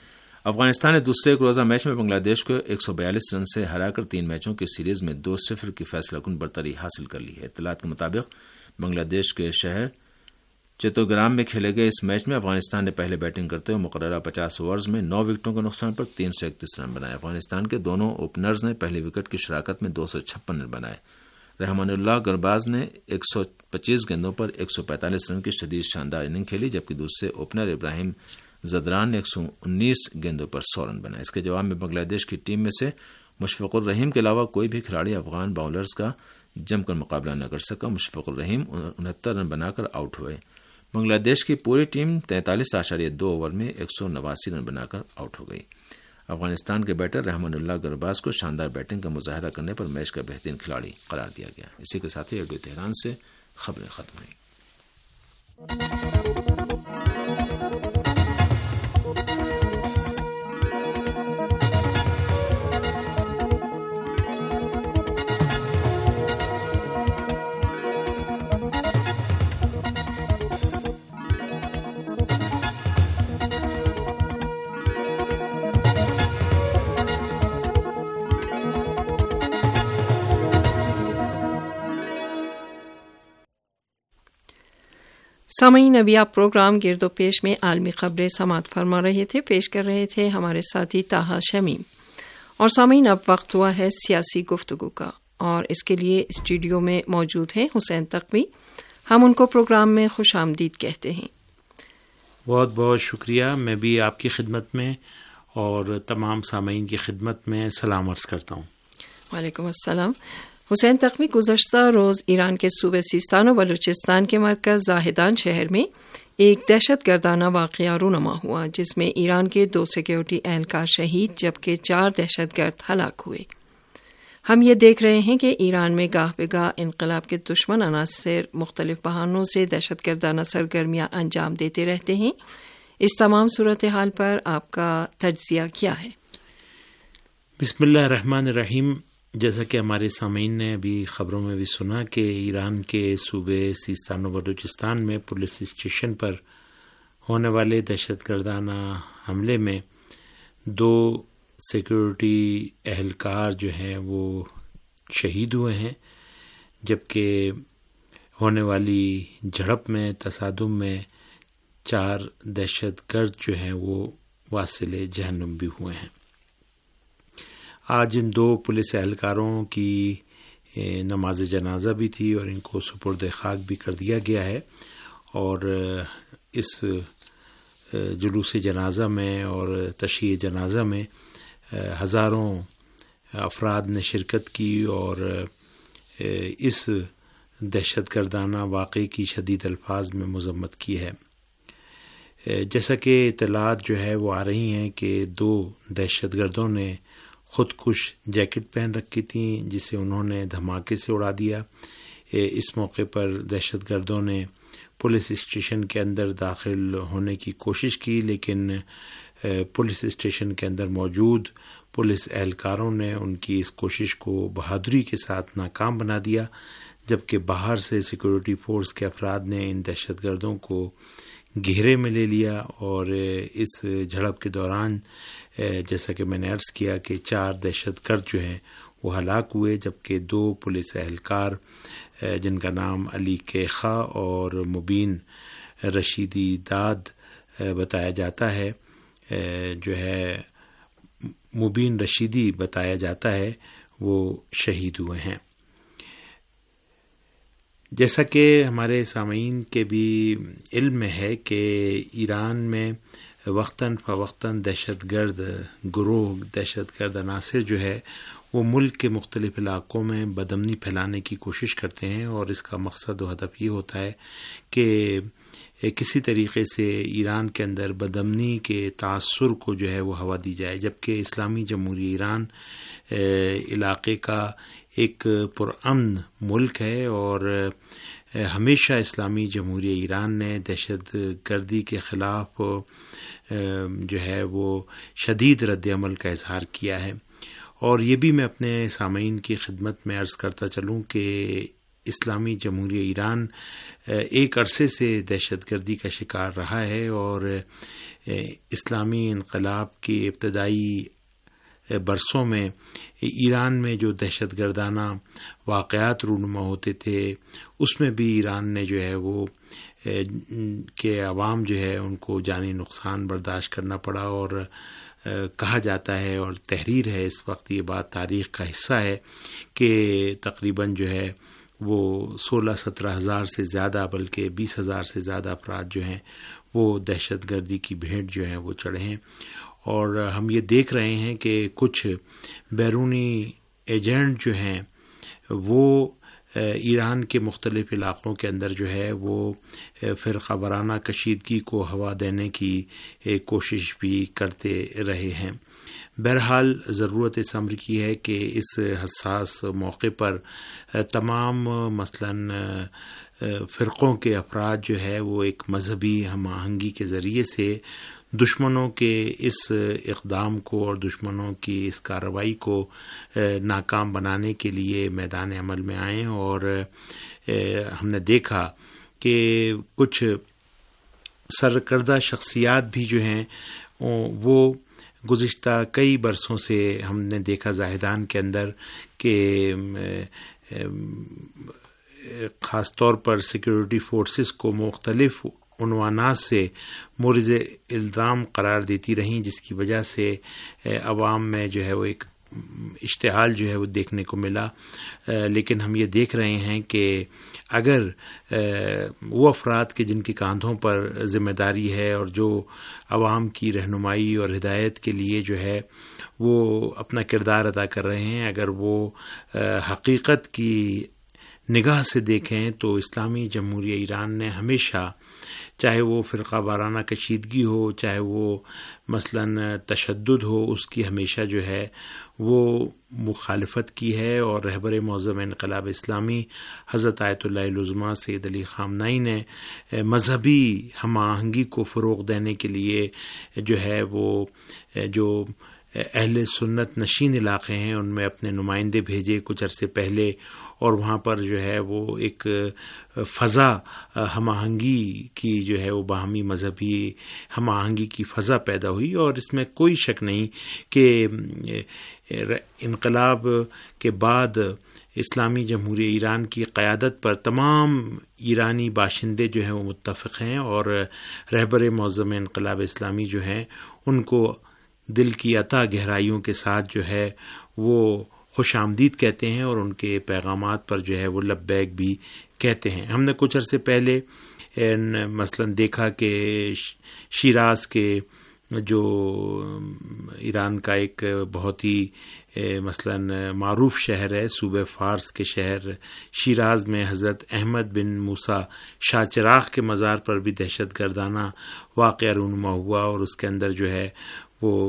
S5: افغانستان نے دوسرے ایک روزہ میچ میں بنگلہ دیش کو 142 رن سے ہرا کر 3 میچوں کی سیریز میں 2-0 کی فیصلہ کن برتری حاصل کر لی ہے۔ اطلاعات کے مطابق بنگلہ دیش کے شہر چتوگرام میں کھیلے گئے اس میچ میں افغانستان نے پہلے بیٹنگ کرتے ہوئے مقررہ 50 اوورز میں 9 وکٹوں کے نقصان پر 331 رن بنائے۔ افغانستان کے دونوں اوپنرز نے پہلی وکٹ کی شراکت میں 256 رن بنائے۔ رحمان اللہ گرباز نے 125 گیندوں پر 145 رن کی شدید شاندار اننگ کھیلی، جبکہ دوسرے اوپنر ابراہیم زدران نے 119 گیندوں پر 100 رن بنائے۔ اس کے جواب میں بنگلہ دیش کی ٹیم میں سے مشفق الرحیم کے علاوہ کوئی بھی کھلاڑی افغان باؤلرز کا جم کر مقابلہ نہ کر سکا۔ مشفق الرحیم 69 رن بنا کر آؤٹ ہوئے۔ بنگلہ دیش کی پوری ٹیم 43.2 اوور میں 189 رن بنا کر آؤٹ ہو گئی۔ افغانستان کے بیٹر رحمان اللہ گرباز کو شاندار بیٹنگ کا مظاہرہ کرنے پر میچ کا بہترین کھلاڑی قرار دیا گیا۔ اسی کے ساتھ ہی ریڈیو تہران سے خبریں ختم ہوئیں۔
S4: سامعین، ابھی آپ پروگرام گرد و پیش میں عالمی خبریں سماعت فرما رہے تھے، پیش کر رہے تھے ہمارے ساتھی طاہا شمیم۔ اور سامعین، اب وقت ہوا ہے سیاسی گفتگو کا، اور اس کے لیے اسٹوڈیو میں موجود ہیں حسین تقوی۔ ہم ان کو پروگرام میں خوش آمدید کہتے ہیں۔
S6: بہت بہت شکریہ۔ میں بھی آپ کی خدمت میں اور تمام سامعین کی خدمت میں سلام عرض کرتا ہوں۔
S4: وعلیکم السلام۔ حسین تقوی، گزشتہ روز ایران کے صوبے سیستان و بلوچستان کے مرکز زاہدان شہر میں ایک دہشت گردانہ واقعہ رونما ہوا، جس میں ایران کے 2 سیکیورٹی اہلکار شہید جبکہ 4 دہشت گرد ہلاک ہوئے۔ ہم یہ دیکھ رہے ہیں کہ ایران میں گاہ بگاہ انقلاب کے دشمن عناصر مختلف بہانوں سے دہشت گردانہ سرگرمیاں انجام دیتے رہتے ہیں۔ اس تمام صورتحال پر آپ کا تجزیہ کیا ہے؟
S6: بسم اللہ الرحمن الرحیم۔ جیسا کہ ہمارے سامعین نے ابھی خبروں میں بھی سنا کہ ایران کے صوبے سیستان و بلوچستان میں پولیس اسٹیشن پر ہونے والے دہشت گردانہ حملے میں 2 سیکورٹی اہلکار جو ہیں وہ شہید ہوئے ہیں، جبکہ ہونے والی جھڑپ میں تصادم میں 4 دہشت گرد جو ہیں وہ واصل جہنم بھی ہوئے ہیں۔ آج ان 2 پولیس اہلکاروں کی نماز جنازہ بھی تھی اور ان کو سپرد خاک بھی کر دیا گیا ہے، اور اس جلوس جنازہ میں اور تشییع جنازہ میں ہزاروں افراد نے شرکت کی اور اس دہشت گردانہ واقعے کی شدید الفاظ میں مذمت کی ہے۔ جیسا کہ اطلاعات جو ہے وہ آ رہی ہیں کہ 2 دہشت گردوں نے خودکش جیکٹ پہن رکھی تھیں، جسے انہوں نے دھماکے سے اڑا دیا۔ اس موقع پر دہشت گردوں نے پولیس اسٹیشن کے اندر داخل ہونے کی کوشش کی، لیکن پولیس اسٹیشن کے اندر موجود پولیس اہلکاروں نے ان کی اس کوشش کو بہادری کے ساتھ ناکام بنا دیا، جبکہ باہر سے سیکورٹی فورس کے افراد نے ان دہشت گردوں کو گھیرے میں لے لیا، اور اس جھڑپ کے دوران جیسا کہ میں نے عرض کیا کہ 4 دہشت گرد جو ہیں وہ ہلاک ہوئے، جبکہ 2 پولیس اہلکار جن کا نام علی کیخا اور مبین رشیدی داد بتایا جاتا ہے، جو ہے مبین رشیدی بتایا جاتا ہے، وہ شہید ہوئے ہیں۔ جیسا کہ ہمارے سامعین کے بھی علم میں ہے کہ ایران میں وقتاً فوقتاً دہشت گرد گروہ، دہشت گرد عناصر جو ہے وہ ملک کے مختلف علاقوں میں بدامنی پھیلانے کی کوشش کرتے ہیں، اور اس کا مقصد و ہدف یہ ہوتا ہے کہ کسی طریقے سے ایران کے اندر بدامنی کے تاثر کو جو ہے وہ ہوا دی جائے، جبکہ اسلامی جمہوریہ ایران علاقے کا ایک پرامن ملک ہے، اور ہمیشہ اسلامی جمہوریہ ایران نے دہشت گردی کے خلاف جو ہے وہ شدید رد عمل کا اظہار کیا ہے۔ اور یہ بھی میں اپنے سامعین کی خدمت میں عرض کرتا چلوں کہ اسلامی جمہوریہ ایران ایک عرصے سے دہشت گردی کا شکار رہا ہے، اور اسلامی انقلاب کے ابتدائی برسوں میں ایران میں جو دہشت گردانہ واقعات رونما ہوتے تھے اس میں بھی ایران نے جو ہے وہ کہ عوام جو ہے ان کو جانی نقصان برداشت کرنا پڑا، اور کہا جاتا ہے اور تحریر ہے اس وقت، یہ بات تاریخ کا حصہ ہے کہ تقریباً جو ہے وہ 16-17 ہزار سے زیادہ بلکہ 20 ہزار سے زیادہ افراد جو ہیں وہ دہشت گردی کی بھیٹ جو ہیں وہ چڑھے ہیں. اور ہم یہ دیکھ رہے ہیں کہ کچھ بیرونی ایجنٹ جو ہیں وہ ایران کے مختلف علاقوں کے اندر جو ہے وہ فرقہ وارانہ کشیدگی کو ہوا دینے کی کوشش بھی کرتے رہے ہیں. بہرحال ضرورت اس امر کی ہے کہ اس حساس موقع پر تمام مثلاً فرقوں کے افراد جو ہے وہ ایک مذہبی ہم آہنگی کے ذریعے سے دشمنوں کے اس اقدام کو اور دشمنوں کی اس کارروائی کو ناکام بنانے کے لیے میدان عمل میں آئیں. اور ہم نے دیکھا کہ کچھ سرکردہ شخصیات بھی جو ہیں وہ گزشتہ کئی برسوں سے ہم نے دیکھا زاہدان کے اندر کہ خاص طور پر سیکیورٹی فورسز کو مختلف عنوانات سے مورد الزام قرار دیتی رہیں، جس کی وجہ سے عوام میں جو ہے وہ ایک اشتعال جو ہے وہ دیکھنے کو ملا. لیکن ہم یہ دیکھ رہے ہیں کہ اگر وہ افراد کے جن کے کاندھوں پر ذمہ داری ہے اور جو عوام کی رہنمائی اور ہدایت کے لیے جو ہے وہ اپنا کردار ادا کر رہے ہیں، اگر وہ حقیقت کی نگاہ سے دیکھیں تو اسلامی جمہوریہ ایران نے ہمیشہ، چاہے وہ فرقہ وارانہ کشیدگی ہو، چاہے وہ مثلاً تشدد ہو، اس کی ہمیشہ جو ہے وہ مخالفت کی ہے. اور رہبر معظم انقلاب اسلامی حضرت آیت اللہ العظمیٰ سید علی خامنہئی نے مذہبی ہم آہنگی کو فروغ دینے کے لیے جو ہے وہ جو اہل سنت نشین علاقے ہیں ان میں اپنے نمائندے بھیجے کچھ عرصے پہلے، اور وہاں پر جو ہے وہ ایک فضا ہم آہنگی کی جو ہے وہ باہمی مذہبی ہم آہنگی کی فضا پیدا ہوئی. اور اس میں کوئی شک نہیں کہ انقلاب کے بعد اسلامی جمہوریہ ایران کی قیادت پر تمام ایرانی باشندے جو ہیں وہ متفق ہیں، اور رہبر معظم انقلاب اسلامی جو ہیں ان کو دل کی عطا گہرائیوں کے ساتھ جو ہے وہ خوش آمدید کہتے ہیں، اور ان کے پیغامات پر جو ہے وہ لبیک بھی کہتے ہیں. ہم نے کچھ عرصے پہلے مثلا دیکھا کہ شیراز کے جو ایران کا ایک بہت ہی مثلا معروف شہر ہے، صوبہ فارس کے شہر شیراز میں حضرت احمد بن موسیٰ شاہ چراغ کے مزار پر بھی دہشت گردانہ واقعہ رونما ہوا، اور اس کے اندر جو ہے وہ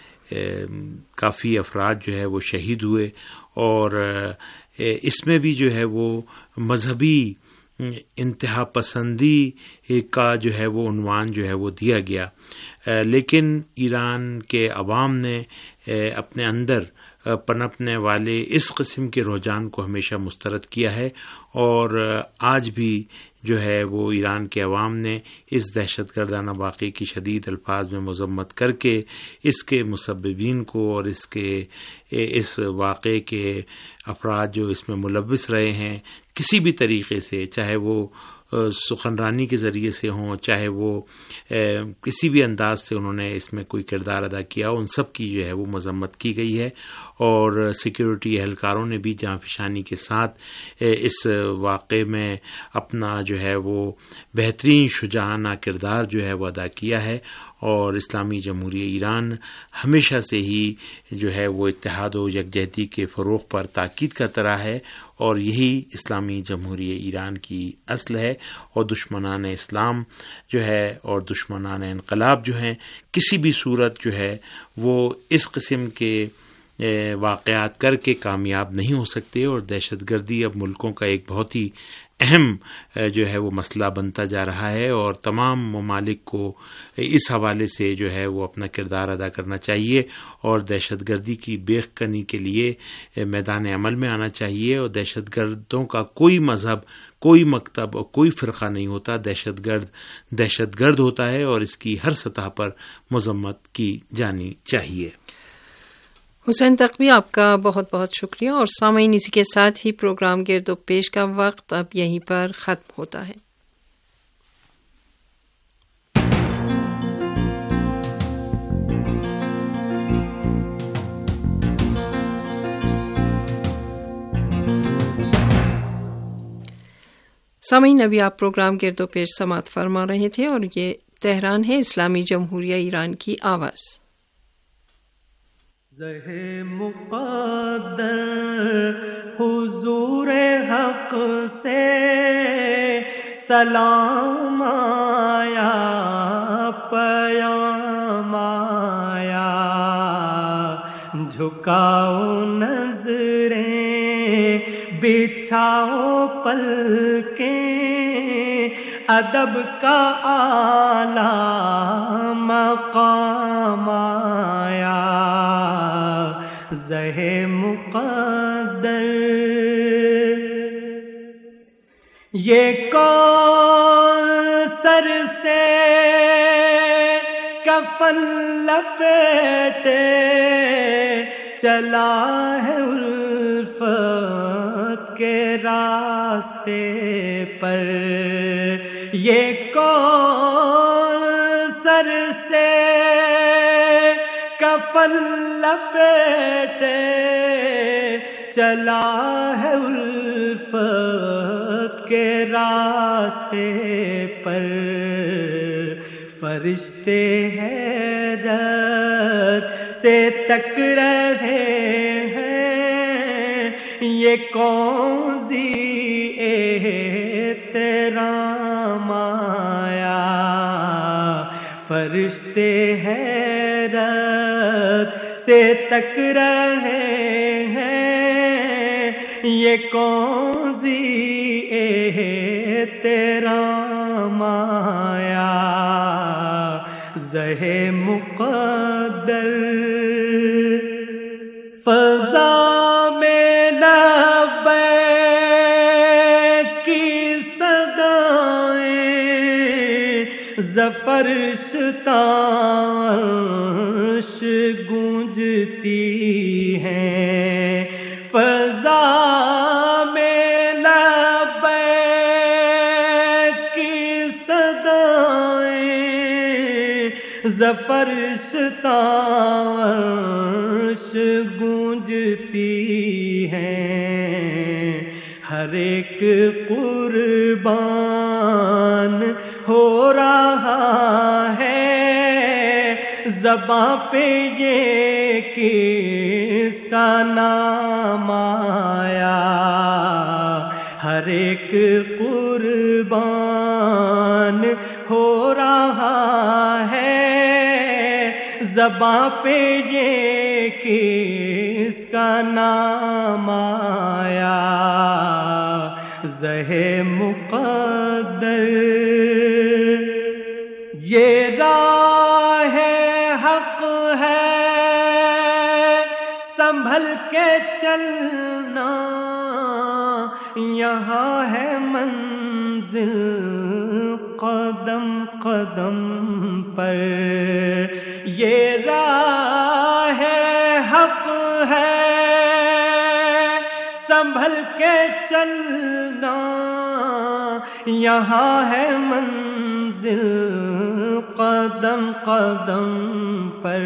S6: کافی افراد جو ہے وہ شہید ہوئے. اور اس میں بھی جو ہے وہ مذہبی انتہا پسندی کا جو ہے وہ عنوان جو ہے وہ دیا گیا. لیکن ایران کے عوام نے اپنے اندر پنپنے والے اس قسم کے رجحان کو ہمیشہ مسترد کیا ہے، اور آج بھی جو ہے وہ ایران کے عوام نے اس دہشت گردانہ واقعے کی شدید الفاظ میں مذمت کر کے اس کے مسببین کو اور اس واقعے کے افراد جو اس میں ملوث رہے ہیں کسی بھی طریقے سے، چاہے وہ سخنرانی کے ذریعے سے ہوں، چاہے وہ کسی بھی انداز سے انہوں نے اس میں کوئی کردار ادا کیا، ان سب کی جو ہے وہ مذمت کی گئی ہے. اور سیکیورٹی اہلکاروں نے بھی جاں فشانی کے ساتھ اس واقعے میں اپنا جو ہے وہ بہترین شجاعانہ کردار جو ہے وہ ادا کیا ہے. اور اسلامی جمہوریہ ایران ہمیشہ سے ہی جو ہے وہ اتحاد و یکجہتی کے فروغ پر تاکید کرتا رہا ہے، اور یہی اسلامی جمہوریہ ایران کی اصل ہے. اور دشمنان اسلام جو ہے اور دشمنان انقلاب جو ہیں کسی بھی صورت جو ہے وہ اس قسم کے واقعات کر کے کامیاب نہیں ہو سکتے. اور دہشت گردی اب ملکوں کا ایک بہت ہی اہم جو ہے وہ مسئلہ بنتا جا رہا ہے، اور تمام ممالک کو اس حوالے سے جو ہے وہ اپنا کردار ادا کرنا چاہیے اور دہشت گردی کی بیخ کنی کے لیے میدان عمل میں آنا چاہیے. اور دہشت گردوں کا کوئی مذہب، کوئی مکتب اور کوئی فرقہ نہیں ہوتا. دہشت گرد ہوتا ہے اور اس کی ہر سطح پر مذمت کی جانی چاہیے.
S4: حسین تقوی، آپ کا بہت بہت شکریہ. اور سامعین، اسی کے ساتھ ہی پروگرام گرد و پیش کا وقت اب یہیں پر ختم ہوتا ہے. سامعین، ابھی آپ پروگرام گرد و پیش سماعت فرما رہے تھے، اور یہ تہران ہے، اسلامی جمہوریہ ایران کی آواز.
S7: زہ مقدر حضور حق سے سلام آیا، پیام آیا، جھکاؤ نظریں بچھاؤ پلکیں، ادب کا اعلیٰ مقام آیا. زہ مقدر یہ کوثر سے کفن لپیٹے چلا ہے الفت کے راستے پر. یہ کوثر سے کفن لپیٹے چلا ہے الفت کے راستے پر. فرشتے حیرت سے تک رہے ہیں، یہ کون سی احترام آیا. فرشتے حیرت سے تک رہے ہیں، یہ کون سی احترام آیا. زہ مقدر فضا میں لبیک کی صدائیں، ظفر شتاش گونجتی ہیں. فضا میں لبیک کی صدائیں، ظفر شتاش گونجتی ہیں. ہر ایک قربان ہو رہا ہے، زباں پہ یہ کس کا نام آیا. ہر ایک قربان ہو رہا ہے، زباں پہ یہ کس کا نام آیا. زہ مقدر یہ راہ حق ہے، سنبھل کے چلنا، یہاں ہے منزل قدم قدم پر. یہ راہ حق ہے، سنبھل کے چلنا، یہاں ہے منزل قدم قدم پر.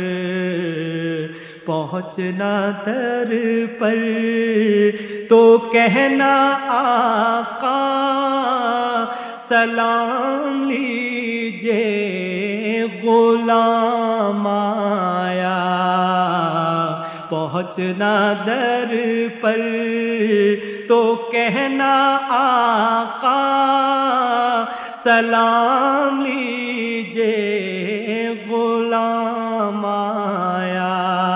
S7: پہنچنا در پر تو کہنا آقا سلام لیجے غلام آیا. پہنچنا در پر تو کہنا آقا سلام لیجے غلام آیا.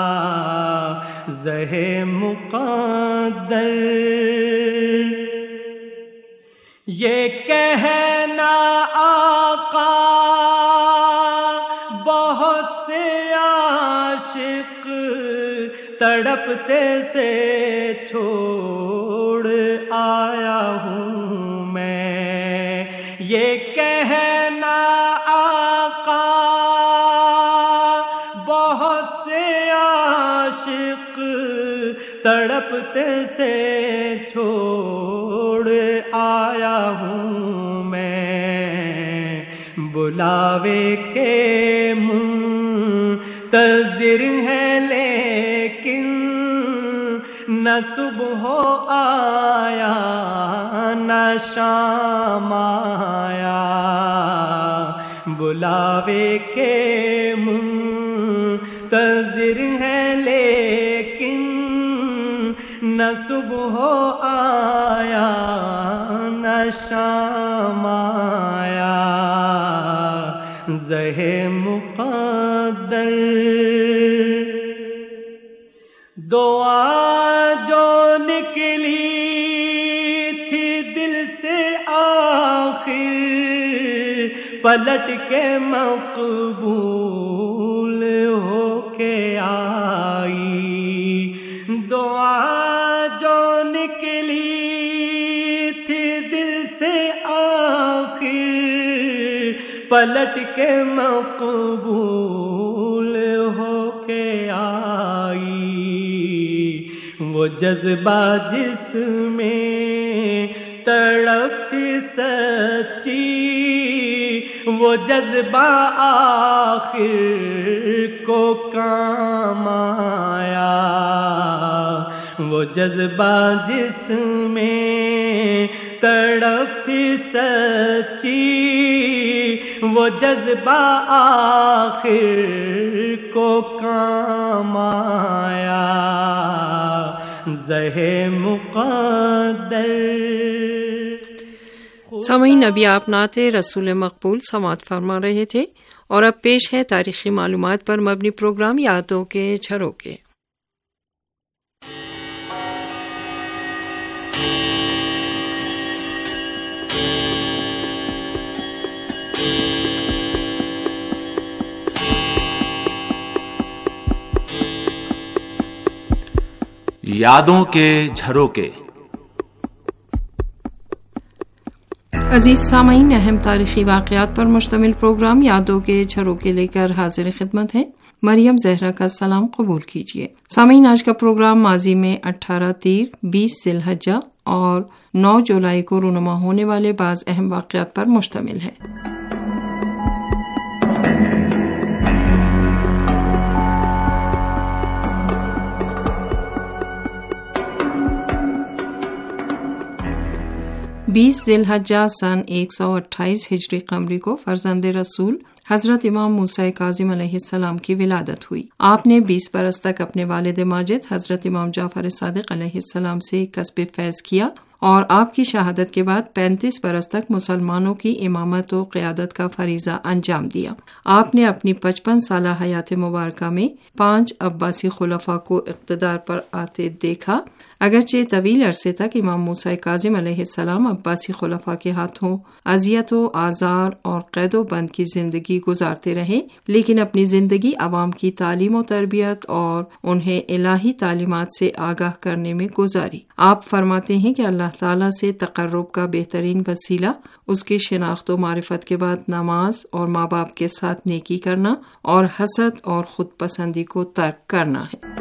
S7: زہ مقدر یہ کہنا آقا بہت سے عاشق تڑپتے سے چھوڑ آیا ہوں میں، یہ کہنا آقا بہت سے عاشق تڑپتے سے چھوڑ آیا ہوں میں، بلاوے کے منتظر ہے لیکن نہ صبح آیا نہ شام آیا، بلاوے کے منتظر ہے لیکن نہ صبح آیا نہ شام آیا، زہ مقدر دعا جو نکلی تھی دل سے آخر پلٹ کے مقبول ہو کے آئی، دعا جو نکلی تھی دل سے آخر پلٹ کے مقبول ہو کے آئی، وہ جذبہ جس میں تڑپ تھی سچی وہ جذبہ آخر کو کام آیا، وہ جذبہ جس میں تڑپ تھی سچی وہ جذبہ آخر کو کام آیا، زہ مقدر۔
S4: سامعین، ابھی آپ نعت رسول مقبول سماعت فرما رہے تھے اور اب پیش ہے تاریخی معلومات پر مبنی پروگرام یادوں کے جھروکے۔
S5: یادوں کے جھروکے۔
S4: عزیز سامعین، اہم تاریخی واقعات پر مشتمل پروگرام یادوں کے جھروکے لے کر حاضر خدمت ہے۔ مریم زہرا کا سلام قبول کیجیے۔ سامعین، آج کا پروگرام ماضی میں 18 تیر، 20 ذی الحجہ اور 9 جولائی کو رونما ہونے والے بعض اہم واقعات پر مشتمل ہے۔ 20 ذی الحجہ سن 128 ہجری قمری کو فرزند رسول حضرت امام موسیٰ کاظم علیہ السلام کی ولادت ہوئی۔ آپ نے 20 برس تک اپنے والد ماجد حضرت امام جعفر صادق علیہ السلام سے کسب فیض کیا اور آپ کی شہادت کے بعد 35 برس تک مسلمانوں کی امامت و قیادت کا فریضہ انجام دیا۔ آپ نے اپنی 55 سالہ حیات مبارکہ میں 5 عباسی خلفاء کو اقتدار پر آتے دیکھا۔ اگرچہ طویل عرصے تک امام موسیٰ کاظم علیہ السلام عباسی خلفاء کے ہاتھوں اذیت و آزار اور قید و بند کی زندگی گزارتے رہے، لیکن اپنی زندگی عوام کی تعلیم و تربیت اور انہیں الہی تعلیمات سے آگاہ کرنے میں گزاری۔ آپ فرماتے ہیں کہ اللہ تعالیٰ سے تقرب کا بہترین وسیلہ اس کی شناخت و معرفت کے بعد نماز اور ماں باپ کے ساتھ نیکی کرنا اور حسد اور خود پسندی کو ترک کرنا ہے۔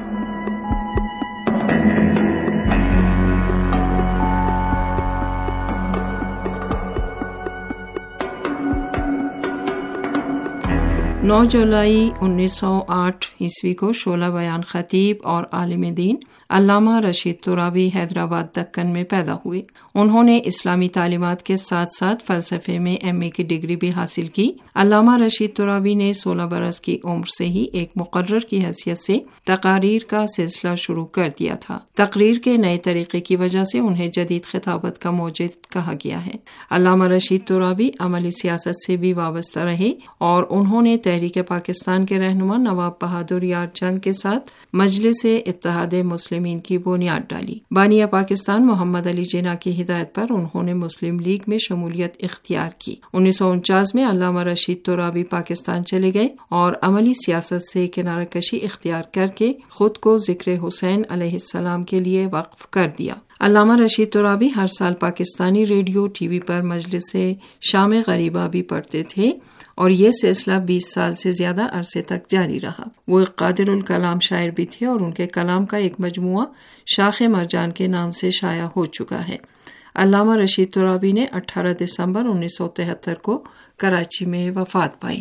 S4: نو جولائی 1908 عیسوی کو شعلہ بیان خطیب اور عالم دین علامہ رشید ترابی حیدرآباد دکن میں پیدا ہوئے۔ انہوں نے اسلامی تعلیمات کے ساتھ ساتھ فلسفے میں ایم اے کی ڈگری بھی حاصل کی۔ علامہ رشید ترابی نے 16 برس کی عمر سے ہی ایک مقرر کی حیثیت سے تقاریر کا سلسلہ شروع کر دیا تھا۔ تقریر کے نئے طریقے کی وجہ سے انہیں جدید خطابت کا موجد کہا گیا ہے۔ علامہ رشید ترابی عملی سیاست سے بھی وابستہ رہے اور انہوں نے تحریک پاکستان کے رہنما نواب بہادر یار جنگ کے ساتھ مجلس اتحاد مسلمین کی بنیاد ڈالی۔ بانی پاکستان محمد علی جناح کی ہدایت پر انہوں نے مسلم لیگ میں شمولیت اختیار کی۔ 1949 میں علامہ رشید ترابی پاکستان چلے گئے اور عملی سیاست سے کنارہ کشی اختیار کر کے خود کو ذکر حسین علیہ السلام کے لیے وقف کر دیا۔ علامہ رشید ترابی ہر سال پاکستانی ریڈیو ٹی وی پر مجلس شام غریبہ بھی پڑھتے تھے اور یہ سلسلہ 20 سال سے زیادہ عرصے تک جاری رہا۔ وہ ایک قادر الکلام شاعر بھی تھے اور ان کے کلام کا ایک مجموعہ شاخ مرجان کے نام سے شائع ہو چکا ہے۔ علامہ رشید ترابی نے 18 دسمبر 1973 کو کراچی میں وفات پائی۔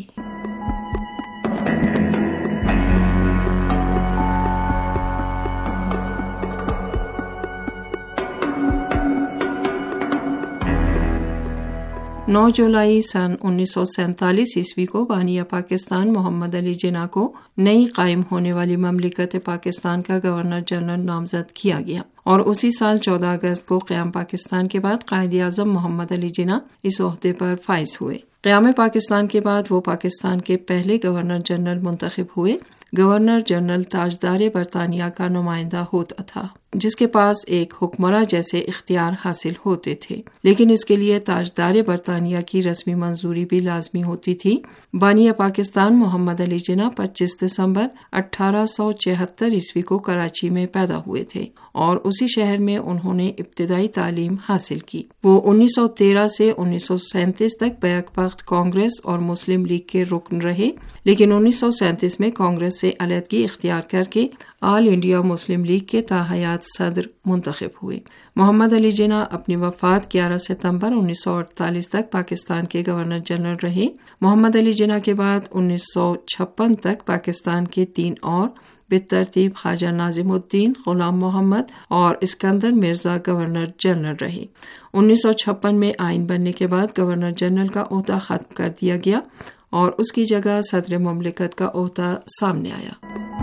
S4: نو جولائی سن 1947 عیسوی کو بانیہ پاکستان محمد علی جناح کو نئی قائم ہونے والی مملکت پاکستان کا گورنر جنرل نامزد کیا گیا اور اسی سال 14 اگست کو قیام پاکستان کے بعد قائد اعظم محمد علی جناح اس عہدے پر فائز ہوئے۔ قیام پاکستان کے بعد وہ پاکستان کے پہلے گورنر جنرل منتخب ہوئے۔ گورنر جنرل تاجدار برطانیہ کا نمائندہ ہوتا تھا جس کے پاس ایک حکمراں جیسے اختیار حاصل ہوتے تھے، لیکن اس کے لیے تاجدار برطانیہ کی رسمی منظوری بھی لازمی ہوتی تھی۔ بانیہ پاکستان محمد علی جناح 25 دسمبر 1876 عیسوی کو کراچی میں پیدا ہوئے تھے اور اسی شہر میں انہوں نے ابتدائی تعلیم حاصل کی۔ وہ 1913 سے 1937 تک بیک وقت کانگریس اور مسلم لیگ کے رکن رہے، لیکن 1937 میں کانگریس سے علیحدگی اختیار کر کے آل انڈیا مسلم لیگ کے تاحیات صدر منتخب ہوئے۔ محمد علی جناح اپنی وفات 11 ستمبر 1948 تک پاکستان کے گورنر جنرل رہے۔ محمد علی جناح کے بعد 1956 تک پاکستان کے 3 اور بالترتیب خواجہ ناظم الدین، غلام محمد اور اسکندر مرزا گورنر جنرل رہے۔ 1956 میں آئین بننے کے بعد گورنر جنرل کا عہدہ ختم کر دیا گیا اور اس کی جگہ صدر مملکت کا عہدہ سامنے آیا۔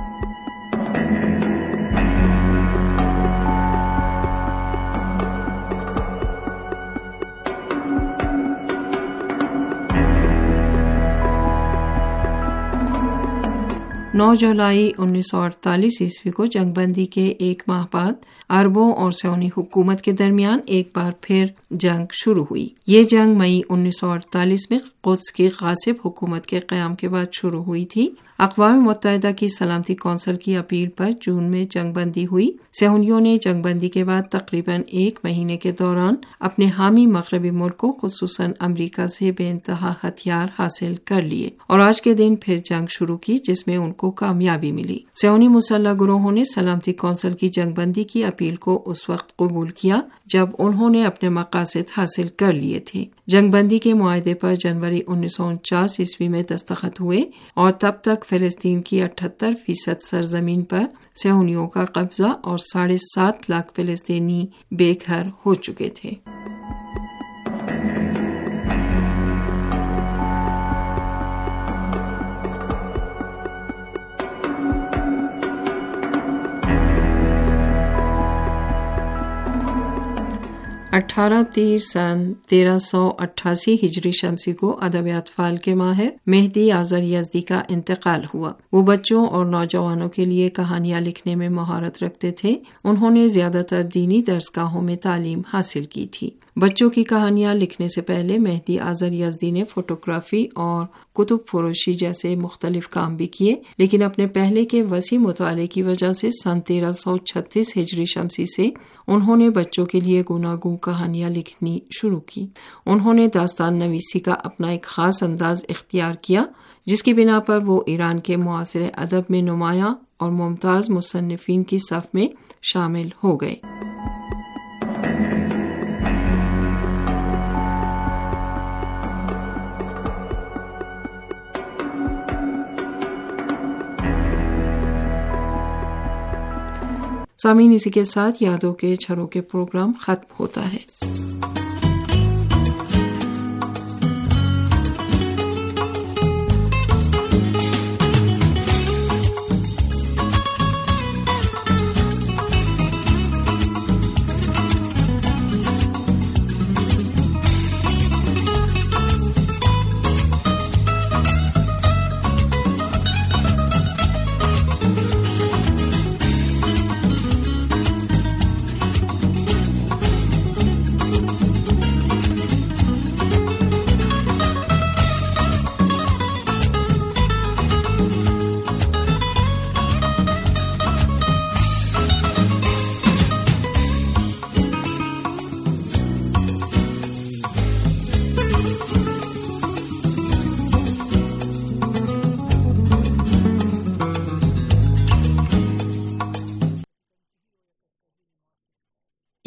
S4: نو جولائی 1948 عیسوی کو جنگ بندی کے ایک ماہ بعد عربوں اور سیونی حکومت کے درمیان ایک بار پھر جنگ شروع ہوئی۔ یہ جنگ مئی 1948 میں قدس کی غاصب حکومت کے قیام کے بعد شروع ہوئی تھی۔ اقوام متحدہ کی سلامتی کونسل کی اپیل پر جون میں جنگ بندی ہوئی۔ صہیونیوں نے جنگ بندی کے بعد تقریباً 1 مہینے کے دوران اپنے حامی مغربی ملکوں خصوصاً امریکہ سے بے انتہا ہتھیار حاصل کر لیے اور آج کے دن پھر جنگ شروع کی جس میں ان کو کامیابی ملی۔ صہیونی مسلح گروہوں نے سلامتی کونسل کی جنگ بندی کی اپیل کو اس وقت قبول کیا جب انہوں نے اپنے مقاصد حاصل کر لیے تھے۔ جنگ بندی کے معاہدے پر جنوری 1949 عیسوی میں دستخط ہوئے اور تب تک فلسطین کی 78% سرزمین پر صہیونیوں کا قبضہ اور 7.5 لاکھ فلسطینی بے گھر ہو چکے تھے۔ تیر سن 1388 ہجری شمسی کو ادب اطفال کے ماہر مہدی آذر یزدی کا انتقال ہوا۔ وہ بچوں اور نوجوانوں کے لیے کہانیاں لکھنے میں مہارت رکھتے تھے۔ انہوں نے زیادہ تر دینی درسگاہوں میں تعلیم حاصل کی تھی۔ بچوں کی کہانیاں لکھنے سے پہلے مہدی آذر یزدی نے فوٹوگرافی اور کتب فروشی جیسے مختلف کام بھی کیے، لیکن اپنے پہلے کے وسیع مطالعے کی وجہ سے سن 1336 ہجری شمسی سے انہوں نے بچوں کے لیے گوناگوں کہانیاں لکھنی شروع کی۔ انہوں نے داستان نویسی کا اپنا ایک خاص انداز اختیار کیا جس کی بنا پر وہ ایران کے معاصر ادب میں نمایاں اور ممتاز مصنفین کی صف میں شامل ہو گئے۔ سامعین، اسی کے ساتھ یادوں کے چھروں کے پروگرام ختم ہوتا ہے۔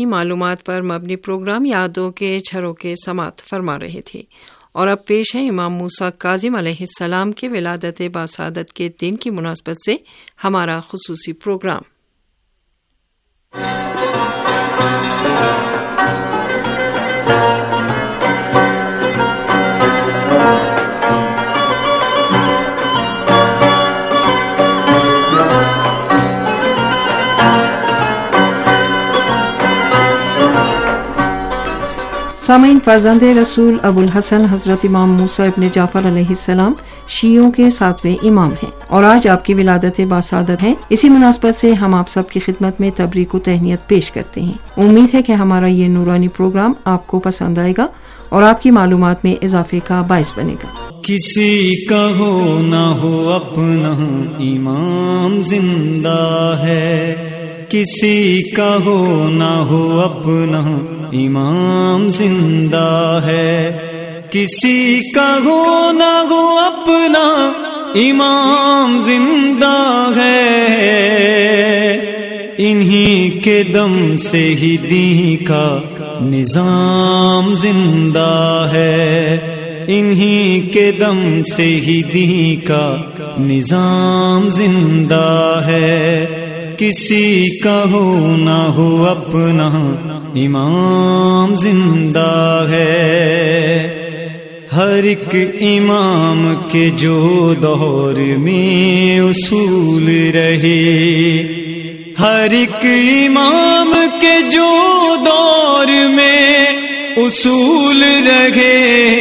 S4: دینی معلومات پر مبنی پروگرام یادوں کے جھروکے سماعت فرما رہے تھے، اور اب پیش ہے امام موسیٰ کاظم علیہ السلام کے ولادت باسعادت کے دن کی مناسبت سے ہمارا خصوصی پروگرام۔ سامعین، فرزند رسول ابو الحسن حضرت امام موسیٰ ابن جعفر علیہ السلام شیعوں کے 7ویں امام ہیں، اور آج آپ کی ولادت باسعادت ہے۔ اسی مناسبت سے ہم آپ سب کی خدمت میں تبریک و تہنیت پیش کرتے ہیں۔ امید ہے کہ ہمارا یہ نورانی پروگرام آپ کو پسند آئے گا اور آپ کی معلومات میں اضافے کا باعث بنے گا۔
S8: کسی کا ہو نہ ہو اپنا امام زندہ ہے، کسی کا ہو نہ ہو اپنا امام زندہ ہے، کسی کا ہو نہ ہو اپنا امام زندہ ہے، انہی کے دم سے ہی دین کا نظام زندہ ہے، انہی کے دم سے ہی دین کا نظام زندہ ہے، کسی کا ہو نہ ہو اپنا امام زندہ ہے۔ ہر ایک امام کے جو دور میں اصول رہے، ہر ایک امام کے جو دور میں اصول رہے،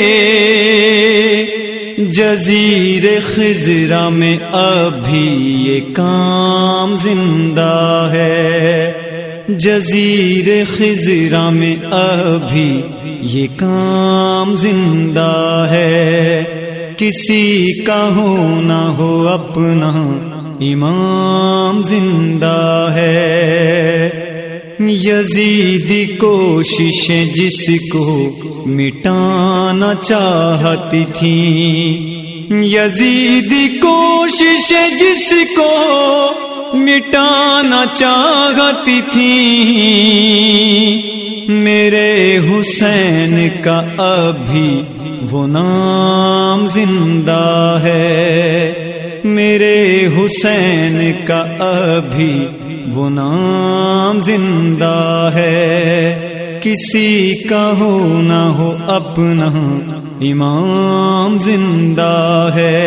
S8: جزیر خضرا میں ابھی یہ کام زندہ ہے، جزیر خضرا میں ابھی یہ کام زندہ ہے، کسی کا ہو نہ ہو اپنا امام زندہ ہے۔ یزیدی کوششیں جس کو مٹانا چاہتی تھیں، یزیدی کوششیں جس کو مٹانا چاہتی تھیں، میرے حسین کا ابھی وہ نام زندہ ہے، میرے حسین کا ابھی وہ نام زندہ ہے، کسی کا ہو نہ ہو اپنا امام زندہ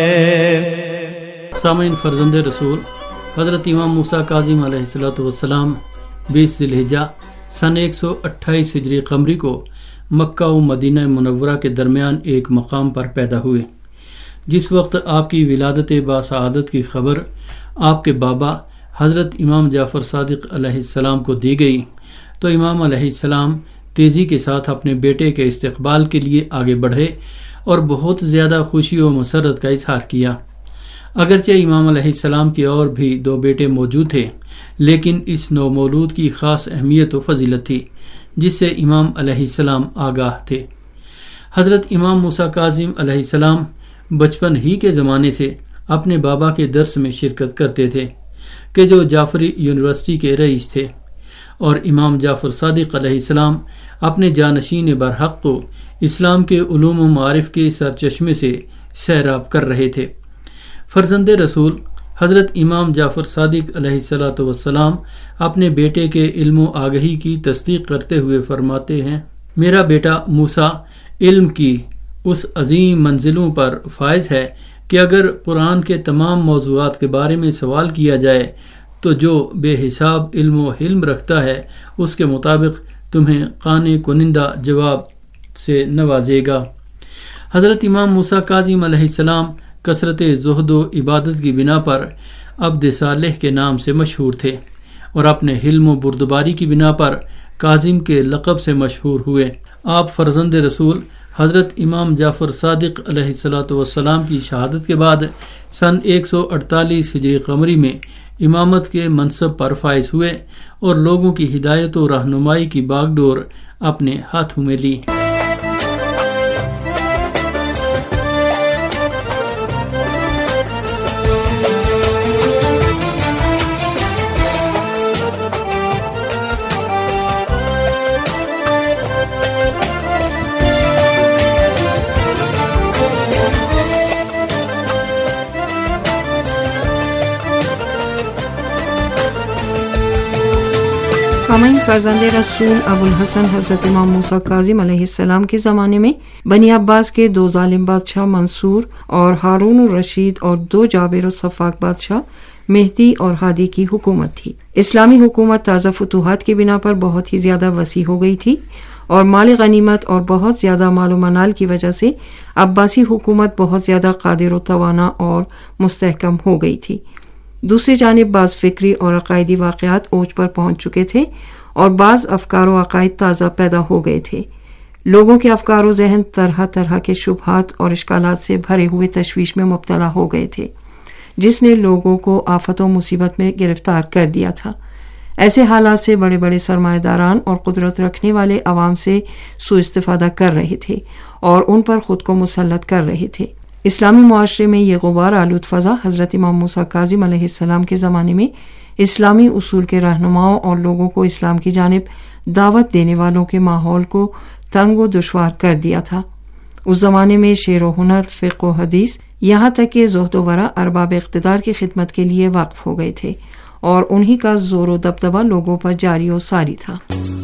S8: ہے۔
S9: سامعین، فرزند رسول حضرت امام موسیٰ کاظم علیہ السلام 20 ذی الحجہ سن 128 ہجری قمری کو مکہ و مدینہ منورہ کے درمیان ایک مقام پر پیدا ہوئے۔ جس وقت آپ کی ولادت باسعادت کی خبر آپ کے بابا حضرت امام جعفر صادق علیہ السلام کو دی گئی تو امام علیہ السلام تیزی کے ساتھ اپنے بیٹے کے استقبال کے لیے آگے بڑھے اور بہت زیادہ خوشی و مسرت کا اظہار کیا۔ اگرچہ امام علیہ السلام کے اور بھی 2 بیٹے موجود تھے، لیکن اس نومولود کی خاص اہمیت و فضیلت تھی جس سے امام علیہ السلام آگاہ تھے۔ حضرت امام موسیٰ کاظم علیہ السلام بچپن ہی کے زمانے سے اپنے بابا کے درس میں شرکت کرتے تھے کہ جو جعفری یونیورسٹی کے رئیس تھے، اور امام جعفر صادق علیہ السلام اپنے جانشین برحق کو اسلام کے علوم و معارف کے سرچشمے سے سیراب کر رہے تھے۔ فرزند رسول حضرت امام جعفر صادق علیہ السلام اپنے بیٹے کے علم و آگہی کی تصدیق کرتے ہوئے فرماتے ہیں، میرا بیٹا موسیٰ علم کی اس عظیم منزلوں پر فائز ہے کہ اگر قرآن کے تمام موضوعات کے بارے میں سوال کیا جائے تو جو بے حساب علم و حلم رکھتا ہے اس کے مطابق تمہیں قانع کنندہ جواب سے نوازے گا۔ حضرت امام موسیٰ کاظم علیہ السلام کثرت زہد و عبادت کی بنا پر عبد صالح کے نام سے مشہور تھے، اور اپنے حلم و بردباری کی بنا پر کاظم کے لقب سے مشہور ہوئے۔ آپ فرزند رسول حضرت امام جعفر صادق علیہ السلام کی شہادت کے بعد سن 148 ہجری قمری میں امامت کے منصب پر فائز ہوئے اور لوگوں کی ہدایت و رہنمائی کی باغ ڈور اپنے ہاتھوں میں لی۔
S4: سامعین، فرزند رسول ابوالحسن حضرت امام موسیٰ کاظم علیہ السلام کے زمانے میں بنی عباس کے 2 ظالم بادشاہ منصور اور ہارون الرشید اور 2 جابر و صفاق بادشاہ مہدی اور ہادی کی حکومت تھی۔ اسلامی حکومت تازہ فتوحات کی بنا پر بہت ہی زیادہ وسیع ہو گئی تھی اور مال غنیمت اور بہت زیادہ مال و منال کی وجہ سے عباسی حکومت بہت زیادہ قادر و توانا اور مستحکم ہو گئی تھی۔ دوسری جانب بعض فکری اور عقائدی واقعات اوج پر پہنچ چکے تھے اور بعض افکار و عقائد تازہ پیدا ہو گئے تھے۔ لوگوں کے افکار و ذہن طرح طرح کے شبہات اور اشکالات سے بھرے ہوئے تشویش میں مبتلا ہو گئے تھے، جس نے لوگوں کو آفت و مصیبت میں گرفتار کر دیا تھا۔ ایسے حالات سے بڑے بڑے سرمایہ داران اور قدرت رکھنے والے عوام سے سوء استفادہ کر رہے تھے اور ان پر خود کو مسلط کر رہے تھے۔ اسلامی معاشرے میں یہ غبار آلود فضا حضرت امام موسیٰ کاظم علیہ السلام کے زمانے میں اسلامی اصول کے رہنماؤں اور لوگوں کو اسلام کی جانب دعوت دینے والوں کے ماحول کو تنگ و دشوار کر دیا تھا۔ اس زمانے میں شعر و ہنر، فقہ و حدیث، یہاں تک کہ زہد و ورع ارباب اقتدار کی خدمت کے لیے وقف ہو گئے تھے اور انہی کا زور و دبدبہ لوگوں پر جاری و ساری تھا۔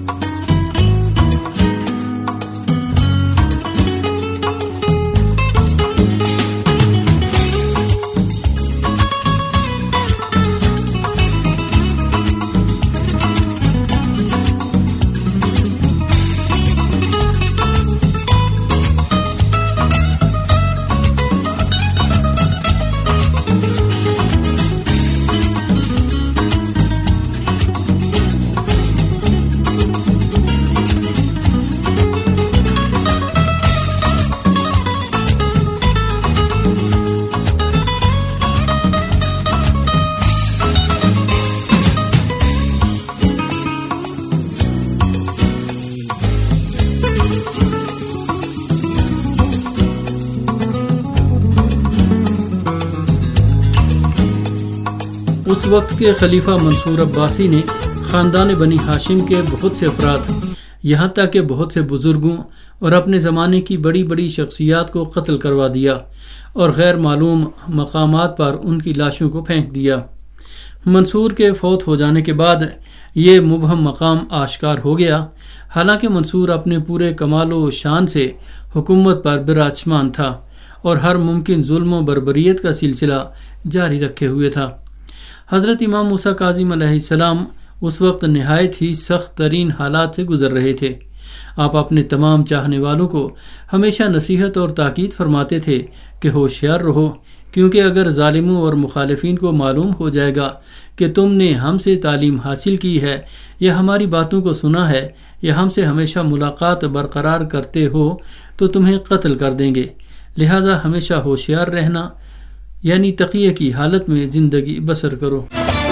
S9: اس وقت کے خلیفہ منصور عباسی نے خاندان بنی ہاشم کے بہت سے افراد، یہاں تک کہ بہت سے بزرگوں اور اپنے زمانے کی بڑی بڑی شخصیات کو قتل کروا دیا اور غیر معلوم مقامات پر ان کی لاشوں کو پھینک دیا۔ منصور کے فوت ہو جانے کے بعد یہ مبہم مقام آشکار ہو گیا، حالانکہ منصور اپنے پورے کمال و شان سے حکومت پر براجمان تھا اور ہر ممکن ظلم و بربریت کا سلسلہ جاری رکھے ہوئے تھا۔ حضرت امام موسیٰ کاظم علیہ السلام اس وقت نہایت ہی سخت ترین حالات سے گزر رہے تھے۔ آپ اپنے تمام چاہنے والوں کو ہمیشہ نصیحت اور تاکید فرماتے تھے کہ ہوشیار رہو، کیونکہ اگر ظالموں اور مخالفین کو معلوم ہو جائے گا کہ تم نے ہم سے تعلیم حاصل کی ہے یا ہماری باتوں کو سنا ہے یا ہم سے ہمیشہ ملاقات برقرار کرتے ہو تو تمہیں قتل کر دیں گے، لہذا ہمیشہ ہوشیار رہنا، یعنی تقیہ کی حالت میں زندگی بسر کرو۔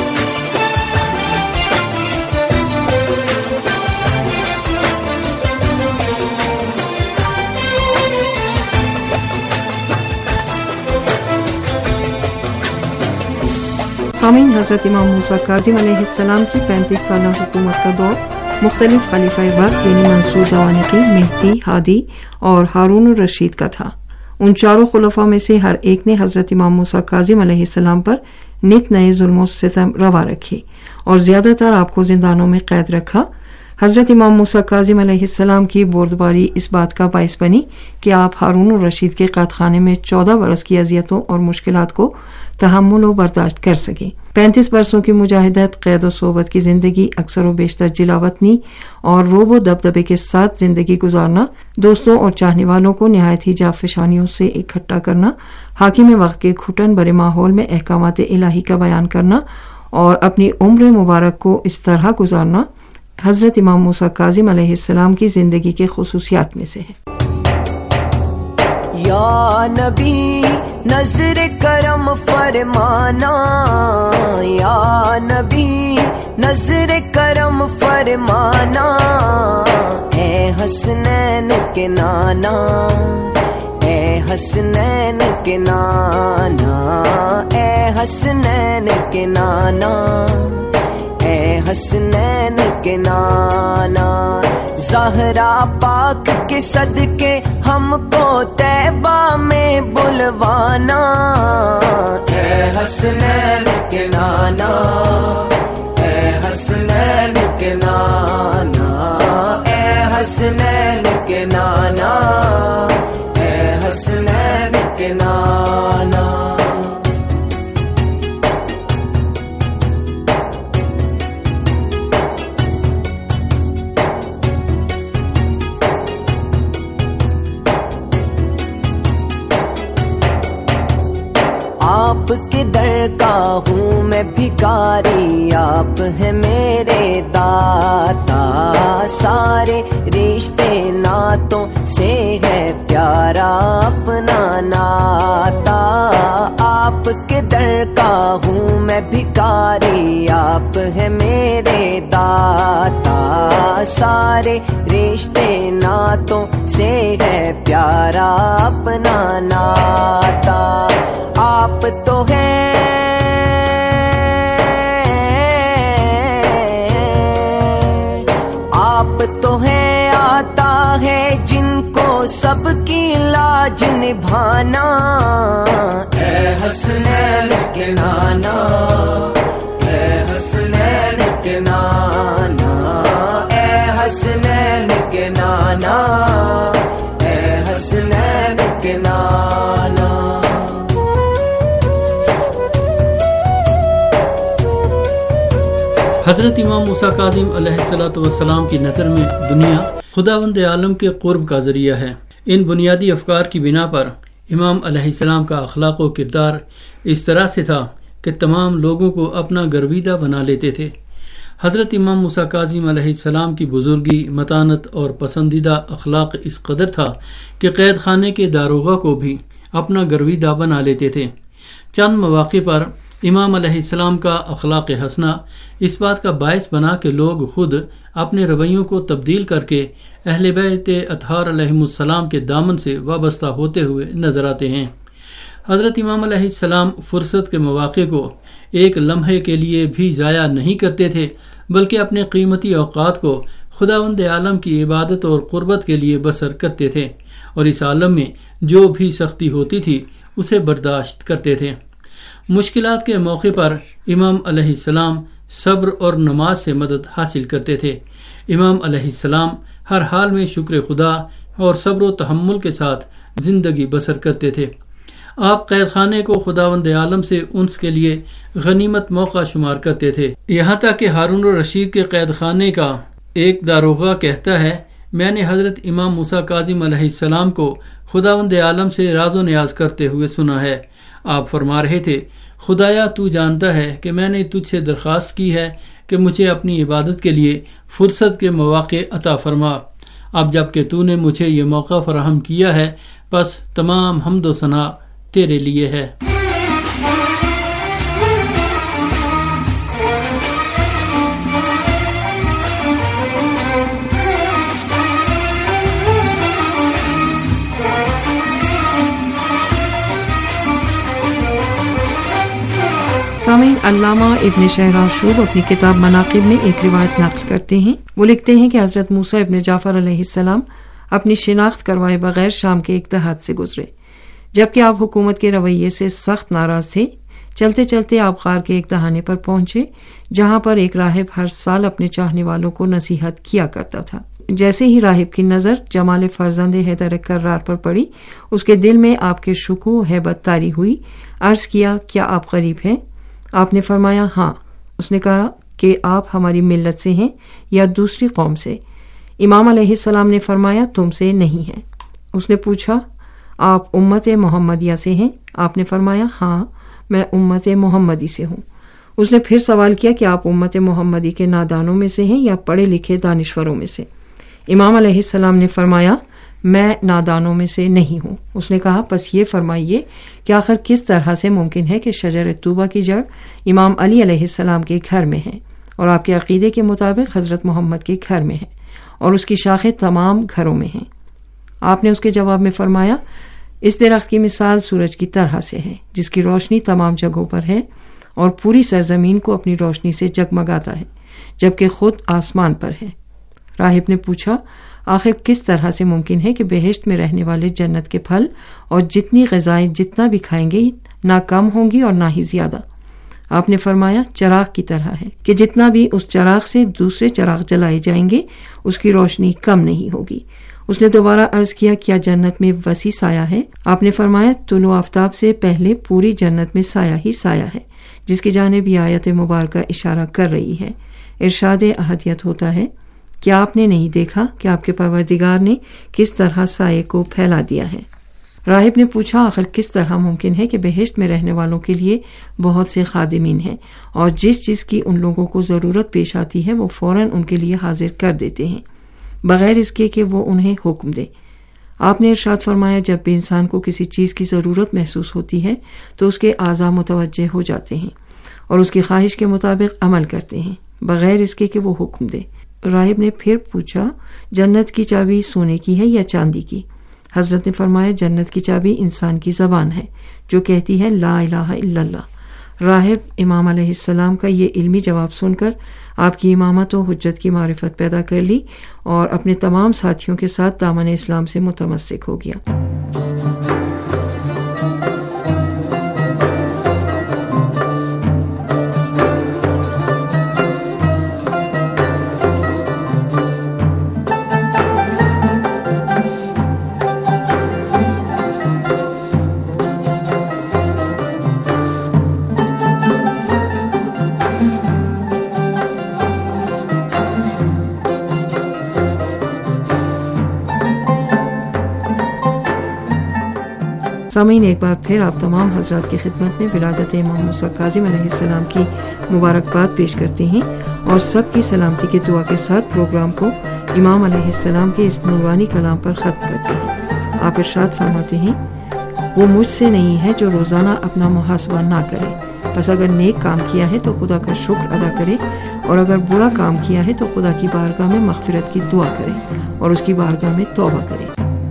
S4: سامعین، حضرت امام موسیٰ کاظم علیہ السلام کی 35 سالہ حکومت کا دور مختلف خلیفہ وقت یعنی منصور دوانی، مہدی، ہادی اور ہارون الرشید کا تھا۔ ان چاروں خلفاء میں سے ہر ایک نے حضرت امام موسیٰ کاظم علیہ السلام پر نت نئے ظلم و ستم روا رکھے اور زیادہ تر آپ کو زندانوں میں قید رکھا۔ حضرت امام موسیٰ کاظم علیہ السلام کی بردباری اس بات کا باعث بنی کہ آپ ہارون الرشید کے قید خانے میں 14 برس کی اذیتوں اور مشکلات کو تحمل و برداشت کر سکیں۔ 35 برسوں کی مجاہدت، قید و صحبت کی زندگی، اکثر و بیشتر جلاوطنی اور روب و دبدبے کے ساتھ زندگی گزارنا، دوستوں اور چاہنے والوں کو نہایت ہی جافشانیوں سے اکٹھا کرنا، حاکم وقت کے گھٹن بھرے ماحول میں احکامات الہی کا بیان کرنا اور اپنی عمر مبارک کو اس طرح گزارنا حضرت امام موسیٰ کاظم علیہ السلام کی زندگی کے خصوصیات میں سے ہے۔
S10: یا نبی نظر کرم فرمانا، یا نبی نظر کرم فرمانا، اے حسنین کے نانا، اے حسنین کے نانا، اے حسنین کے نانا، اے حسنین کے نانا، زہرا پاک کے صدقے ہم کو طیبہ میں بلوانا، اے حسنین کے نانا، اے حسنین کے نانا۔ کے در کا ہوں میں بھکاری، آپ ہیں میرے داتا، سارے رشتے ناتوں سے ہے پیارا اپنا ناتا، آپ کے در کا ہوں میں بھکاری، آپ ہیں میرے داتا، سارے رشتے ناتوں سے ہے پیارا اپنا ناتا، آپ تو ہیں آپ تو ہیں آتا ہے جن کو سب کی لاج نبھانا، اے حسنین کے نانا، اے حسنین کے نانا، اے حسنین کے نانا، اے حسنین کے نانا۔
S9: حضرت امام موسیٰ کاظم علیہ السلام کی نظر میں دنیا خداوند عالم کے قرب کا ذریعہ ہے۔ ان بنیادی افکار کی بنا پر امام علیہ السلام کا اخلاق و کردار اس طرح سے تھا کہ تمام لوگوں کو اپنا گرویدہ بنا لیتے تھے۔ حضرت امام موسیٰ کاظم علیہ السلام کی بزرگی، متانت اور پسندیدہ اخلاق اس قدر تھا کہ قید خانے کے داروغہ کو بھی اپنا گرویدہ بنا لیتے تھے۔ چند مواقع پر امام علیہ السلام کا اخلاق حسنہ اس بات کا باعث بنا کہ لوگ خود اپنے رویوں کو تبدیل کر کے اہل بیت اطہار علیہم السلام کے دامن سے وابستہ ہوتے ہوئے نظر آتے ہیں۔ حضرت امام علیہ السلام فرصت کے مواقع کو ایک لمحے کے لیے بھی ضائع نہیں کرتے تھے، بلکہ اپنے قیمتی اوقات کو خداوند عالم کی عبادت اور قربت کے لیے بسر کرتے تھے، اور اس عالم میں جو بھی سختی ہوتی تھی اسے برداشت کرتے تھے۔ مشکلات کے موقع پر امام علیہ السلام صبر اور نماز سے مدد حاصل کرتے تھے۔ امام علیہ السلام ہر حال میں شکر خدا اور صبر و تحمل کے ساتھ زندگی بسر کرتے تھے۔ آپ قید خانے کو خداوند عالم سے انس کے لیے غنیمت موقع شمار کرتے تھے، یہاں تک کہ ہارون الرشید کے قید خانے کا ایک داروغہ کہتا ہے، میں نے حضرت امام موسیٰ کاظم علیہ السلام کو خداوند عالم سے راز و نیاز کرتے ہوئے سنا ہے۔ آپ فرما رہے تھے، خدایا تو جانتا ہے کہ میں نے تجھ سے درخواست کی ہے کہ مجھے اپنی عبادت کے لیے فرصت کے مواقع عطا فرما۔ اب جب کہ تو نے مجھے یہ موقع فراہم کیا ہے، بس تمام حمد و ثنا تیرے لیے ہے۔
S4: سامعین، علامہ ابن شہراشوب اپنی کتاب مناقب میں ایک روایت نقل کرتے ہیں۔ وہ لکھتے ہیں کہ حضرت موسیٰ ابن جعفر علیہ السلام اپنی شناخت کروائے بغیر شام کے ایک دیہات سے گزرے، جبکہ آپ حکومت کے رویے سے سخت ناراض تھے۔ چلتے چلتے آپ غار کے ایک دہانے پر پہنچے، جہاں پر ایک راہب ہر سال اپنے چاہنے والوں کو نصیحت کیا کرتا تھا۔ جیسے ہی راہب کی نظر جمال فرزند حیدر کرار پر پڑی، اس کے دل میں آپ کے شکوہ و ہیبت طاری ہوئی۔ عرض کیا، کیا آپ غریب ہیں؟ آپ نے فرمایا، ہاں۔ اس نے کہا کہ آپ ہماری ملت سے ہیں یا دوسری قوم سے؟ امام علیہ السلام نے فرمایا، تم سے نہیں ہے۔ اس نے پوچھا، آپ امت محمدیہ سے ہیں؟ آپ نے فرمایا، ہاں، میں امت محمدی سے ہوں۔ اس نے پھر سوال کیا کہ آپ امت محمدی کے نادانوں میں سے ہیں یا پڑھے لکھے دانشوروں میں سے؟ امام علیہ السلام نے فرمایا، میں نادانوں میں سے نہیں ہوں۔ اس نے کہا، پس یہ فرمائیے کہ آخر کس طرح سے ممکن ہے کہ شجر طوبہ کی جڑ امام علی علیہ السلام کے گھر میں ہے اور آپ کے عقیدے کے مطابق حضرت محمد کے گھر میں ہے اور اس کی شاخیں تمام گھروں میں ہیں؟ آپ نے اس کے جواب میں فرمایا، اس درخت کی مثال سورج کی طرح سے ہے، جس کی روشنی تمام جگہوں پر ہے اور پوری سرزمین کو اپنی روشنی سے جگمگاتا ہے، جبکہ خود آسمان پر ہے۔ راہب نے پوچھا، آخر کس طرح سے ممکن ہے کہ بہشت میں رہنے والے جنت کے پھل اور جتنی غذائیں جتنا بھی کھائیں گے نہ کم ہوں گی اور نہ ہی زیادہ؟ آپ نے فرمایا، چراغ کی طرح ہے کہ جتنا بھی اس چراغ سے دوسرے چراغ جلائے جائیں گے اس کی روشنی کم نہیں ہوگی۔ اس نے دوبارہ عرض کیا، کیا جنت میں وسیع سایہ ہے؟ آپ نے فرمایا، طلوع آفتاب سے پہلے پوری جنت میں سایہ ہی سایہ ہے، جس کی جانب یہ آیت مبارکہ اشارہ کر رہی ہے۔ ارشاد احدیت ہوتا ہے، کیا آپ نے نہیں دیکھا کہ آپ کے پروردگار نے کس طرح سائے کو پھیلا دیا ہے؟ راہب نے پوچھا آخر کس طرح ممکن ہے کہ بہشت میں رہنے والوں کے لیے بہت سے خادمین ہیں اور جس چیز کی ان لوگوں کو ضرورت پیش آتی ہے وہ فوراً ان کے لیے حاضر کر دیتے ہیں بغیر اس کے کہ وہ انہیں حکم دے۔ آپ نے ارشاد فرمایا جب بھی انسان کو کسی چیز کی ضرورت محسوس ہوتی ہے تو اس کے اعضاء متوجہ ہو جاتے ہیں اور اس کی خواہش کے مطابق عمل کرتے ہیں بغیر اس کے کہ وہ حکم دے۔ راہب نے پھر پوچھا جنت کی چابی سونے کی ہے یا چاندی کی؟ حضرت نے فرمایا جنت کی چابی انسان کی زبان ہے جو کہتی ہے لا الہ الا اللہ۔ راہب امام علیہ السلام کا یہ علمی جواب سن کر آپ کی امامت و حجت کی معرفت پیدا کر لی اور اپنے تمام ساتھیوں کے ساتھ دامن اسلام سے متمسک ہو گیا۔ سامعین ایک بار پھر آپ تمام حضرات کی خدمت میں ولادت امام موسیٰ کاظم علیہ السلام کی مبارکباد پیش کرتے ہیں اور سب کی سلامتی کی دعا کے ساتھ پروگرام کو امام علیہ السلام کے اس نورانی کلام پر ختم کرتے ہیں۔ آپ ارشاد فرماتے ہیں وہ مجھ سے نہیں ہے جو روزانہ اپنا محاسبہ نہ کرے، بس اگر نیک کام کیا ہے تو خدا کا شکر ادا کرے اور اگر برا کام کیا ہے تو خدا کی بارگاہ میں مغفرت کی دعا کرے اور اس کی بارگاہ میں توبہ کرے۔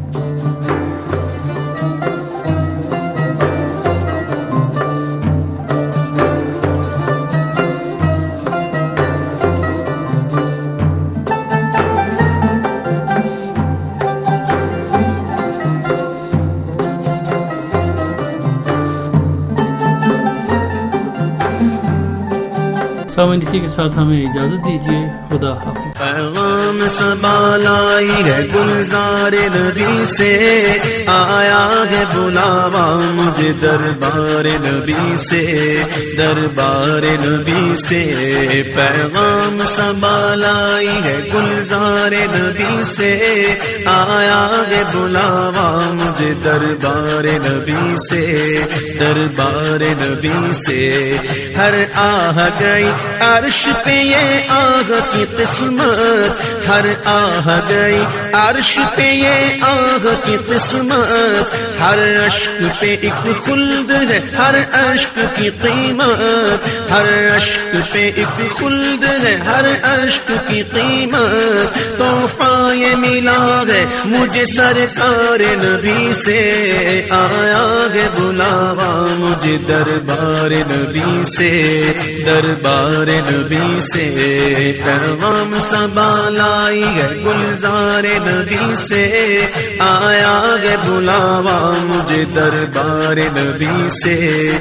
S9: سامعین اسی کے ساتھ ہمیں اجازت دیجیے، خدا حافظ۔
S11: پیغام سبالائی ہے گلزار نبی سے، آیا ہے بلاوا مجھے دربار نبی سے، دربار نبی سے۔ پیغام سبالائی ہے گلزار نبی سے، آیا ہے بلاوا مجھے دربار نبی سے، دربار نبی سے۔ ہر آہ گئی عرش پہ یہ آہ کی قسمت، ہر آہ گئی عرش پہ یہ آہ کی قسمت، ہر اشک پہ ایک خلد ہے، ہر اشک کی قیمت، ہر اشک پہ ایک خلد ہے، ہر اشک کی قیمت۔ تحفہ یہ ملا ہے مجھے سرکار نبی سے، آیا ہے بلاوا مجھے دربار نبی سے، دربار نبی سے۔ پیغام سبالائی ہے گلزار نبی سے، آیا ہے بلاوا مجھے دربار نبی سے،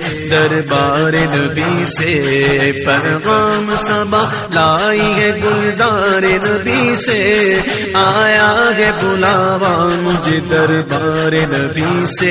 S11: دربار نبی سے۔ پیغام سبالائی ہے گلزار نبی سے، آیا ہے بلاوا مجھے دربار نبی سے،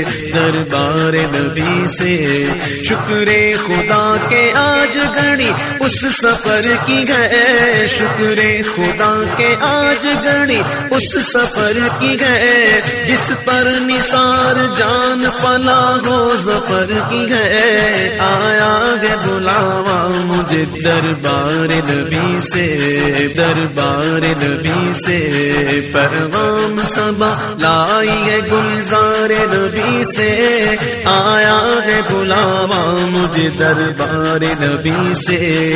S11: دربار نبی سے۔ شکر خدا کے آج گھڑی اس سفر کی ہے، شکر خدا کے آج گھڑی اس سفر کی ہے، جس پر نثار جان پلا ہو ظفر کی ہے۔ آیا ہے بلاوا مجھے دربار نبی سے، دربار نبی سے۔ پیغام سبالائی ہے گلزار نبی سے، آیا ہے بلاوا مجھے دربار نبی سے،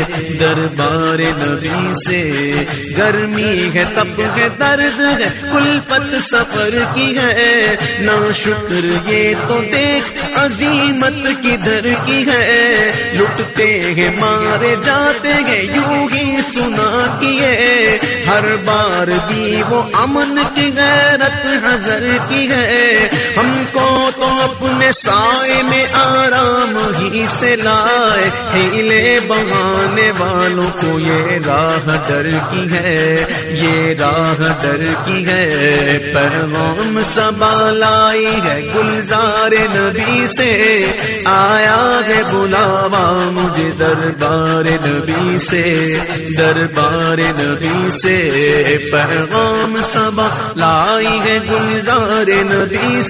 S11: دربار نبی سے۔ گرمی ہے تب ہے درد ہے کلفت سفر کی ہے، نا شکر یہ تو دیکھ عظیمت کدھر کی ہے۔ لٹتے ہیں مارے جاتے ہیں یوں ہی سنا کیے، ہر بار دی وہ امن کی غیرت حذر کی ہے۔ ہم کو تو اپنے سائے میں آرام ہی سے لائے، ہیلے بہانے والوں کو یہ راہ ڈر کی ہے، یہ راہ ڈر کی ہے۔ پیغام سبالائی ہے گلزار نبی سے، آیا ہے بلاوا مجھے دربار نبی سے، دربار نبی سے۔ پیغام سبالائی ہے گلزار نبی سے،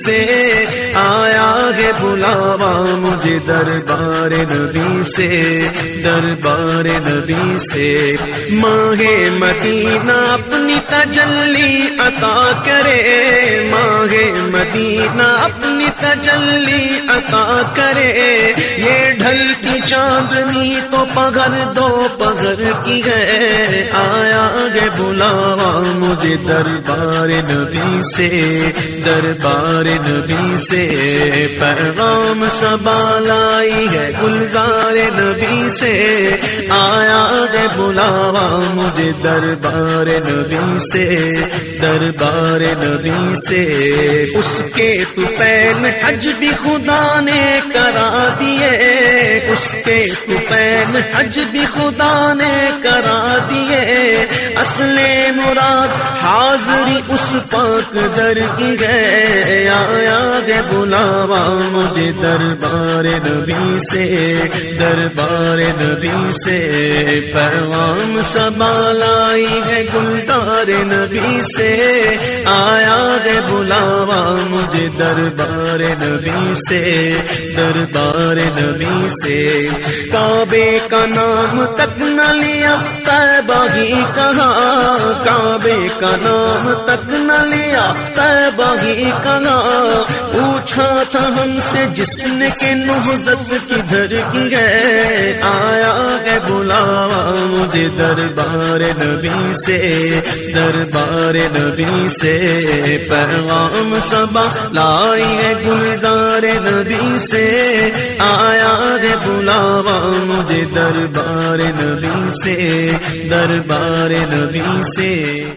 S11: آیا ہے بلاوا مجھے دربار نبی سے، دربار نبی سے۔ ماہ مدینہ اپنی تجلی عطا کرے، ماہ مدینہ اپنی تجلی عطا کرے۔ یہ ڈھلتی چاندنی تو پگھر دو پگھر کی ہے، آیا ہے بلاوا مجھے دربار نبی سے، دربار نبی سے۔ پیغام صبا لائی ہے گلزار نبی سے، آیا ہے بلاوا مجھے دربار نبی سے، دربار نبی سے۔ اس کے طفیل حج بھی خدا نے کرا دیے، اس کے طفیل حج بھی خدا نے کرا دیے۔ اصل مراد حاضری اس پاک در کی ہے، آیا ہے بلاوا مجھے دربار نبی سے، دربار نبی سے۔ پیغام صبا لائی ہے گلزار نبی سے، آیا ہے بلاوا مجھے دربار نبی سے، دربار نبی سے۔ کعبے کا نام تک نہ لیا طیبہ ہی کہا، کعبے کا نام تک نہ لیا طیبہ ہی کہا۔ پوچھا تھا ہم سے جس نے کہ نہضت کدھر کی ہے، آیا ہے بلاوا مجھے دربار نبی سے، دربار نبی سے۔ پیغام صبا لائی ہے گلزار نبی سے، آیا ہے بلاوا مجھے دربار نبی سے، دربار نبی سے۔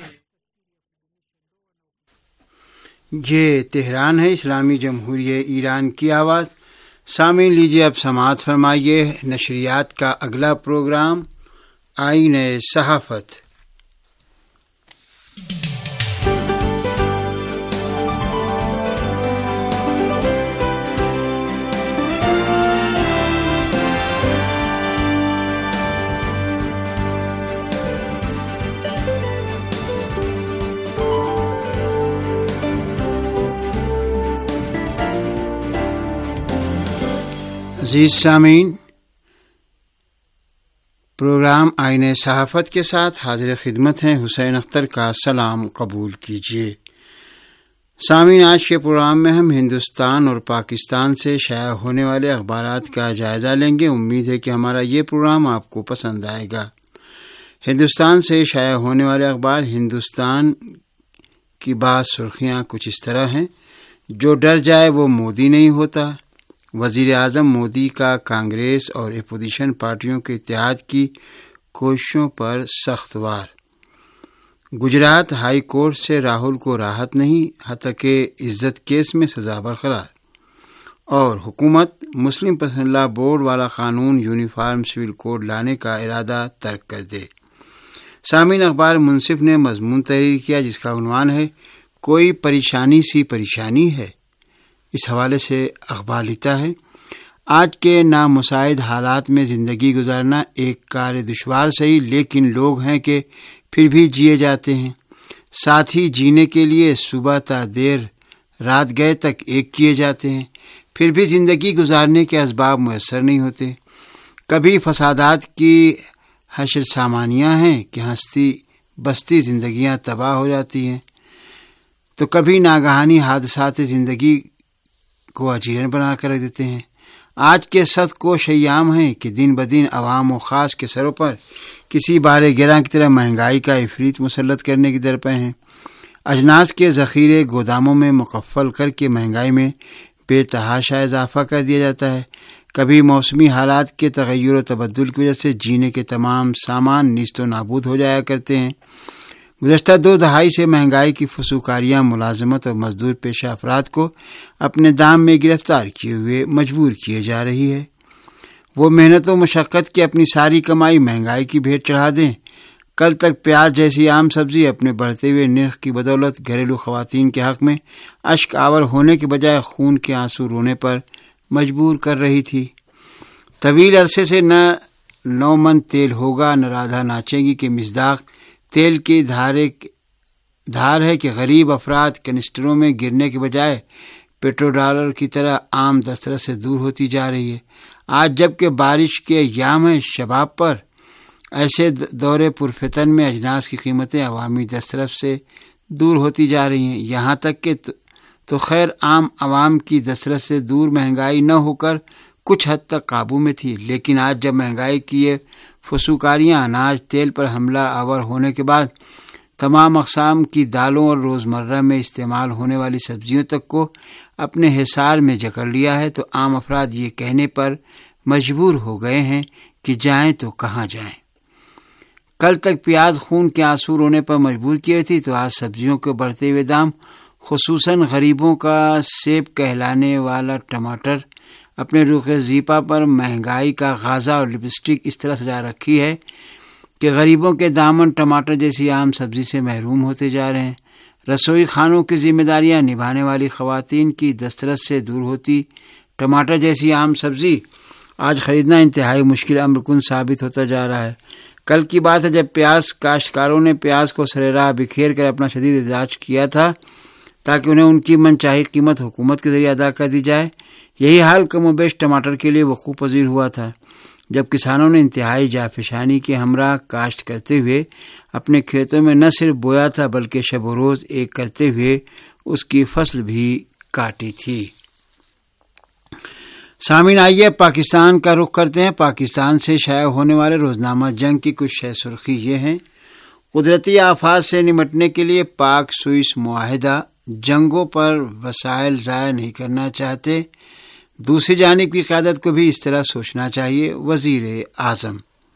S12: یہ تہران ہے، اسلامی جمہوریہ ایران کی آواز۔ سامعین لیجیے اب سماعت فرمائیے نشریات کا اگلا پروگرام آئین صحافت۔ عزیز سامعین، پروگرام آئین صحافت کے ساتھ حاضر خدمت ہیں حسین اختر کا سلام قبول کیجیے۔ سامعین، آج کے پروگرام میں ہم ہندوستان اور پاکستان سے شائع ہونے والے اخبارات کا جائزہ لیں گے۔ امید ہے کہ ہمارا یہ پروگرام آپ کو پسند آئے گا۔ ہندوستان سے شائع ہونے والے اخبار۔ ہندوستان کی بعض سرخیاں کچھ اس طرح ہیں: جو ڈر جائے وہ مودی نہیں ہوتا، وزیر اعظم مودی کا کانگریس اور اپوزیشن پارٹیوں کے اتحاد کی کوششوں پر سخت وار، گجرات ہائی کورٹ سے راہل کو راحت نہیں، حتیٰ کہ عزت کیس میں سزا برقرار، اور حکومت مسلم پسند لا بورڈ والا قانون یونیفارم سول کوڈ لانے کا ارادہ ترک کر دے۔ سامعین، اخبار منصف نے مضمون تحریر کیا جس کا عنوان ہے کوئی پریشانی سی پریشانی ہے۔ اس حوالے سے اخبار لکھتا ہے، آج کے نامساعد حالات میں زندگی گزارنا ایک کار دشوار صحیح، لیکن لوگ ہیں کہ پھر بھی جیے جاتے ہیں۔ ساتھ ہی جینے کے لیے صبح تا دیر رات گئے تک ایک کیے جاتے ہیں، پھر بھی زندگی گزارنے کے اسباب میسر نہیں ہوتے۔ کبھی فسادات کی حشر سامانیاں ہیں کہ ہستی بستی زندگیاں تباہ ہو جاتی ہیں، تو کبھی ناگہانی حادثات زندگی کو اجیرن بنا کر رکھ دیتے ہیں۔ آج کے صد کوش ایام ہیں کہ دن بدن عوام و خاص کے سروں پر کسی بارے گراں کی طرح مہنگائی کا عفریت مسلط کرنے کی درپے ہیں۔ اجناس کے ذخیرے گوداموں میں مقفل کر کے مہنگائی میں بے تحاشا اضافہ کر دیا جاتا ہے۔ کبھی موسمی حالات کے تغیر و تبدل کی وجہ سے جینے کے تمام سامان نیست و نابود ہو جایا کرتے ہیں۔ گزشتہ 2 دہائی سے مہنگائی کی فسوکاریاں ملازمت اور مزدور پیشہ افراد کو اپنے دام میں گرفتار کیے ہوئے مجبور کیے جا رہی ہے۔ وہ محنت و مشقت کی اپنی ساری کمائی مہنگائی کی بھیٹ چڑھا دیں۔ کل تک پیاز جیسی عام سبزی اپنے بڑھتے ہوئے نرخ کی بدولت گھریلو خواتین کے حق میں اشک آور ہونے کے بجائے خون کے آنسو رونے پر مجبور کر رہی تھی۔ طویل عرصے سے نہ 9 من تیل ہوگا نہ رادھا ناچیں گی کہ مصداق تیل کی دھار ہے کہ غریب افراد کنسٹروں میں گرنے کے بجائے پیٹرو ڈالر کی طرح عام دسترس سے دور ہوتی جا رہی ہے۔ آج جب کہ بارش کے ایام ہیں، شباب پر ایسے دور پرفتن میں اجناس کی قیمتیں عوامی دسترس سے دور ہوتی جا رہی ہیں، یہاں تک کہ تو خیر عام عوام کی دسترس سے دور مہنگائی نہ ہو کر کچھ حد تک قابو میں تھی، لیکن آج جب مہنگائی کی یہ فسوکاریاں اناج تیل پر حملہ آور ہونے کے بعد تمام اقسام کی دالوں اور روزمرہ میں استعمال ہونے والی سبزیوں تک کو اپنے حصار میں جکڑ لیا ہے، تو عام افراد یہ کہنے پر مجبور ہو گئے ہیں کہ جائیں تو کہاں جائیں۔ کل تک پیاز خون کے آنسو رونے پر مجبور کی تھی، تو آج سبزیوں کے بڑھتے ہوئے دام، خصوصاً غریبوں کا سیب کہلانے والا ٹماٹر، اپنے رخ زیپا پر مہنگائی کا غازہ اور لپسٹک اس طرح سجا رکھی ہے کہ غریبوں کے دامن ٹماٹر جیسی عام سبزی سے محروم ہوتے جا رہے ہیں۔ رسوئی خانوں کی ذمہ داریاں نبھانے والی خواتین کی دسترس سے دور ہوتی ٹماٹر جیسی عام سبزی آج خریدنا انتہائی مشکل امر کن ثابت ہوتا جا رہا ہے۔ کل کی بات ہے جب پیاز کاشتکاروں نے پیاز کو سرے راہ بکھیر کر اپنا شدید احتجاج کیا تھا تاکہ انہیں ان کی منچاہی قیمت حکومت کے ذریعے ادا کر دی جائے۔ یہی حال کم و بیش ٹماٹر کے لیے وقوع پذیر ہوا تھا، جب کسانوں نے انتہائی جافشانی کے ہمراہ کاشت کرتے ہوئے اپنے کھیتوں میں نہ صرف بویا تھا بلکہ شب و روز ایک کرتے ہوئے اس کی فصل بھی کاٹی تھی۔ سامعین، آئیے پاکستان کا رخ کرتے ہیں۔ پاکستان سے شائع ہونے والے روزنامہ جنگ کی کچھ شہ سرخی یہ ہیں: قدرتی آفات سے نمٹنے کے لیے پاک سوئس معاہدہ، جنگوں پر وسائل ضائع نہیں کرنا چاہتے، دوسری جانب کی قیادت کو بھی اس طرح سوچنا چاہیے، وزیر اعظم۔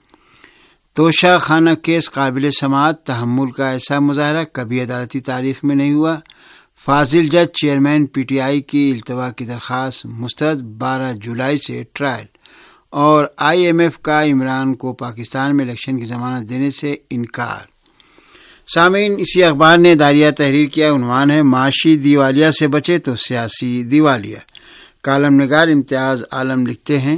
S12: توشہ خانہ کیس قابل سماعت، تحمل کا ایسا مظاہرہ کبھی عدالتی تاریخ میں نہیں ہوا۔ فاضل جج چیئرمین پی ٹی آئی کی التوا کی درخواست مسترد، 12 جولائی سے ٹرائل۔ اور آئی ایم ایف کا عمران کو پاکستان میں الیکشن کی ضمانت دینے سے انکار۔ سامعین، اسی اخبار نے داریہ تحریر کیا، عنوان ہے معاشی دیوالیہ سے بچے تو سیاسی دیوالیہ۔ کالم نگار امتیاز عالم لکھتے ہیں،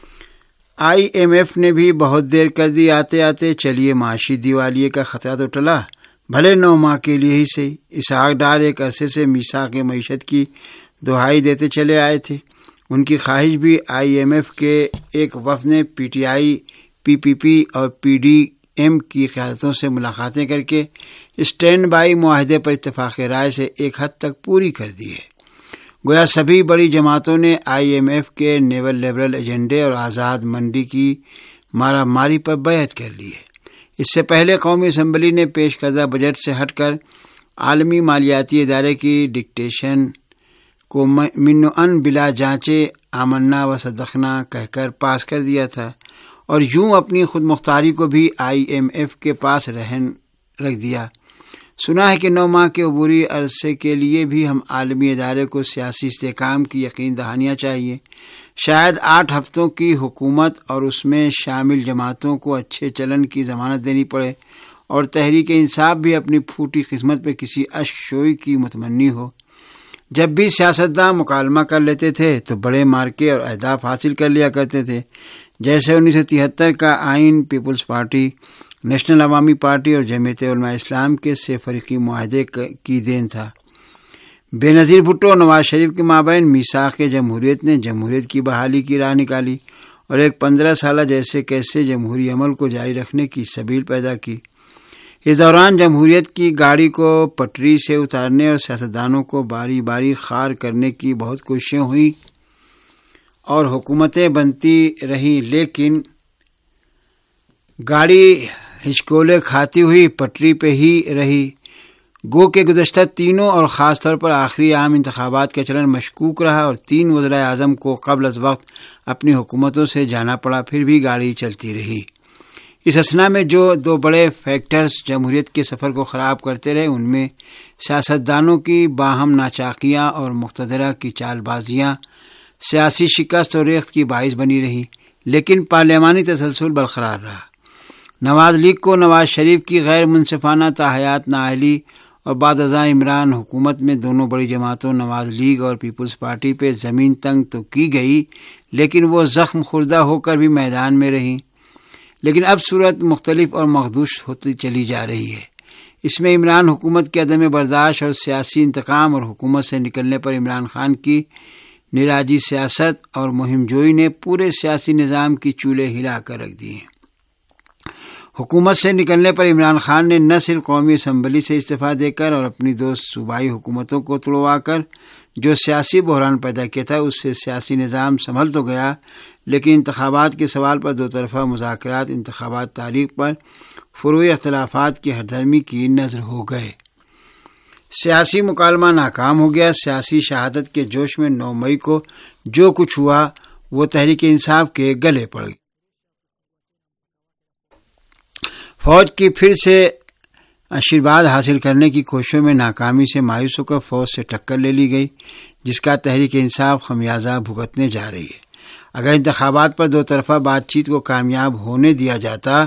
S12: آئی ایم ایف نے بھی بہت دیر کر دی، آتے آتے چلیے معاشی دیوالیے کا خطرہ تو ٹلا، بھلے 9 ماہ کے لیے ہی سے۔ اسحاق ڈار ایک عرصے سے میثاق معیشت کی دہائی دیتے چلے آئے تھے۔ ان کی خواہش بھی آئی ایم ایف کے ایک وفد نے پی ٹی آئی، پی پی پی اور پی ڈی ایم کی قیادتوں سے ملاقاتیں کر کے اسٹینڈ بائی معاہدے پر اتفاق رائے سے ایک حد تک پوری کر دی ہے۔ گویا سبھی بڑی جماعتوں نے آئی ایم ایف کے نیول لبرل ایجنڈے اور آزاد منڈی کی مارا ماری پر بیعت کر لی ہے۔ اس سے پہلے قومی اسمبلی نے پیش کردہ بجٹ سے ہٹ کر عالمی مالیاتی ادارے کی ڈکٹیشن کو من ان بلا جانچے آمنا و صدقنا کہہ کر پاس کر دیا تھا، اور یوں اپنی خود مختاری کو بھی آئی ایم ایف کے پاس رہن رکھ دیا۔ سنا ہے کہ 9 ماہ کے عبوری عرصے کے لیے بھی ہم عالمی ادارے کو سیاسی استحکام کی یقین دہانیاں چاہیے۔ شاید 8 ہفتوں کی حکومت اور اس میں شامل جماعتوں کو اچھے چلن کی ضمانت دینی پڑے، اور تحریک انصاف بھی اپنی پھوٹی قسمت پہ کسی اشک شوئی کی متمنی ہو۔ جب بھی سیاستداں مکالمہ کر لیتے تھے تو بڑے مارکے اور اہداف حاصل کر لیا کرتے تھے، جیسے 1973 کا آئین peoples party, national Awami party اور جمعیت علماء اسلام کے 3 فریقی معاہدے کی دین تھا۔ بے نظیر بھٹو اور نواز شریف کے مابین میثاق جمہوریت نے جمہوریت کی بحالی کی راہ نکالی اور ایک 15 سالہ جیسے کیسے جمہوری عمل کو جاری رکھنے کی سبیل پیدا کی۔ اس دوران جمہوریت کی گاڑی کو پٹری سے اتارنے اور سیاستدانوں کو باری باری خار کرنے کی بہت کوششیں ہوئیں اور حکومتیں بنتی رہیں، لیکن گاڑی ہچکولے کھاتی ہوئی پٹری پہ ہی رہی۔ گو کہ گزشتہ تینوں اور خاص طور پر آخری عام انتخابات کا چلن مشکوک رہا اور 3 وزرائے اعظم کو قبل از وقت اپنی حکومتوں سے جانا پڑا، پھر بھی گاڑی چلتی رہی۔ اس اثنا میں جو 2 بڑے فیکٹرز جمہوریت کے سفر کو خراب کرتے رہے، ان میں سیاستدانوں کی باہم ناچاکیاں اور مقتدرہ کی چال بازیاں سیاسی شکست اور ریخت کی باعث بنی رہی، لیکن پارلیمانی تسلسل برقرار رہا۔ نواز لیگ کو نواز شریف کی غیر منصفانہ تاحیات نااہلی اور بعد ازاں عمران حکومت میں دونوں بڑی جماعتوں نواز لیگ اور پیپلز پارٹی پہ زمین تنگ تو کی گئی، لیکن وہ زخم خوردہ ہو کر بھی میدان میں رہیں۔ لیکن اب صورت مختلف اور مخدوش ہوتی چلی جا رہی ہے۔ اس میں عمران حکومت کے عدم برداشت اور سیاسی انتقام اور حکومت سے نکلنے پر عمران خان کی نراجی سیاست اور مہم جوئی نے پورے سیاسی نظام کی چولے ہلا کر رکھ دی ہیں۔ حکومت سے نکلنے پر عمران خان نے نہ صرف قومی اسمبلی سے استعفیٰ دے کر اور اپنی دو صوبائی حکومتوں کو توڑوا کر جو سیاسی بحران پیدا کیا تھا اس سے سیاسی نظام سنبھل تو گیا، لیکن انتخابات کے سوال پر دو طرفہ مذاکرات انتخابات تاریخ پر فروعی اختلافات کی ہردرمی کی نظر ہو گئے۔ سیاسی مکالمہ ناکام ہو گیا۔ سیاسی شہادت کے جوش میں 9 مئی کو جو کچھ ہوا وہ تحریک انصاف کے گلے پڑ گئی۔ فوج کی پھر سے آشیرواد حاصل کرنے کی کوششوں میں ناکامی سے مایوس ہو کر فوج سے ٹکر لے لی گئی، جس کا تحریک انصاف خمیازہ بھگتنے جا رہی ہے۔ اگر انتخابات پر دو طرفہ بات چیت کو کامیاب ہونے دیا جاتا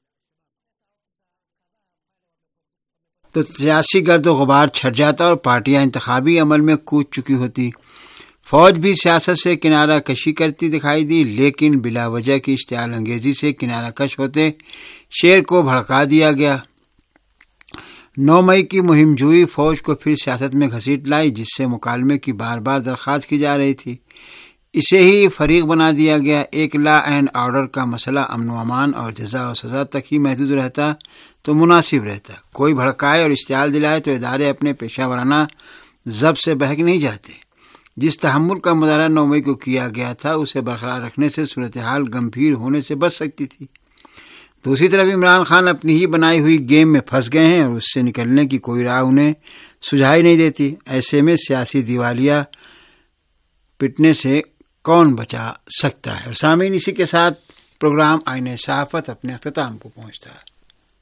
S12: تو سیاسی گرد و غبار چھٹ جاتا اور پارٹیاں انتخابی عمل میں کود چکی ہوتی۔ فوج بھی سیاست سے کنارہ کشی کرتی دکھائی دی، لیکن بلا وجہ کی اشتعال انگیزی سے کنارہ کش ہوتے شیر کو بھڑکا دیا گیا۔ 9 مئی کی مہم جوئی فوج کو پھر سیاست میں گھسیٹ لائی، جس سے مکالمے کی بار بار درخواست کی جا رہی تھی۔ اسے ہی فریق بنا دیا گیا۔ ایک لا اینڈ آرڈر کا مسئلہ امن و امان اور جزا و سزا تک ہی محدود رہتا تو مناسب رہتا۔ کوئی بھڑکائے اور اشتعال دلائے تو ادارے اپنے پیشہ ورانہ ضبط سے بہک نہیں جاتے۔ جس تحمل کا مظاہرہ 9 مئی کو کیا گیا تھا اسے برقرار رکھنے سے صورتحال گمبھیر ہونے سے بچ سکتی تھی۔ دوسری طرف عمران خان اپنی ہی بنائی ہوئی گیم میں پھنس گئے ہیں اور اس سے نکلنے کی کوئی راہ انہیں سجھائی نہیں دیتی۔ ایسے میں سیاسی دیوالیہ پٹنے سے کون بچا سکتا ہے؟ اور سامعین، اسی کے ساتھ پروگرام آئین صحافت اپنے اختتام کو پہنچتا ہے۔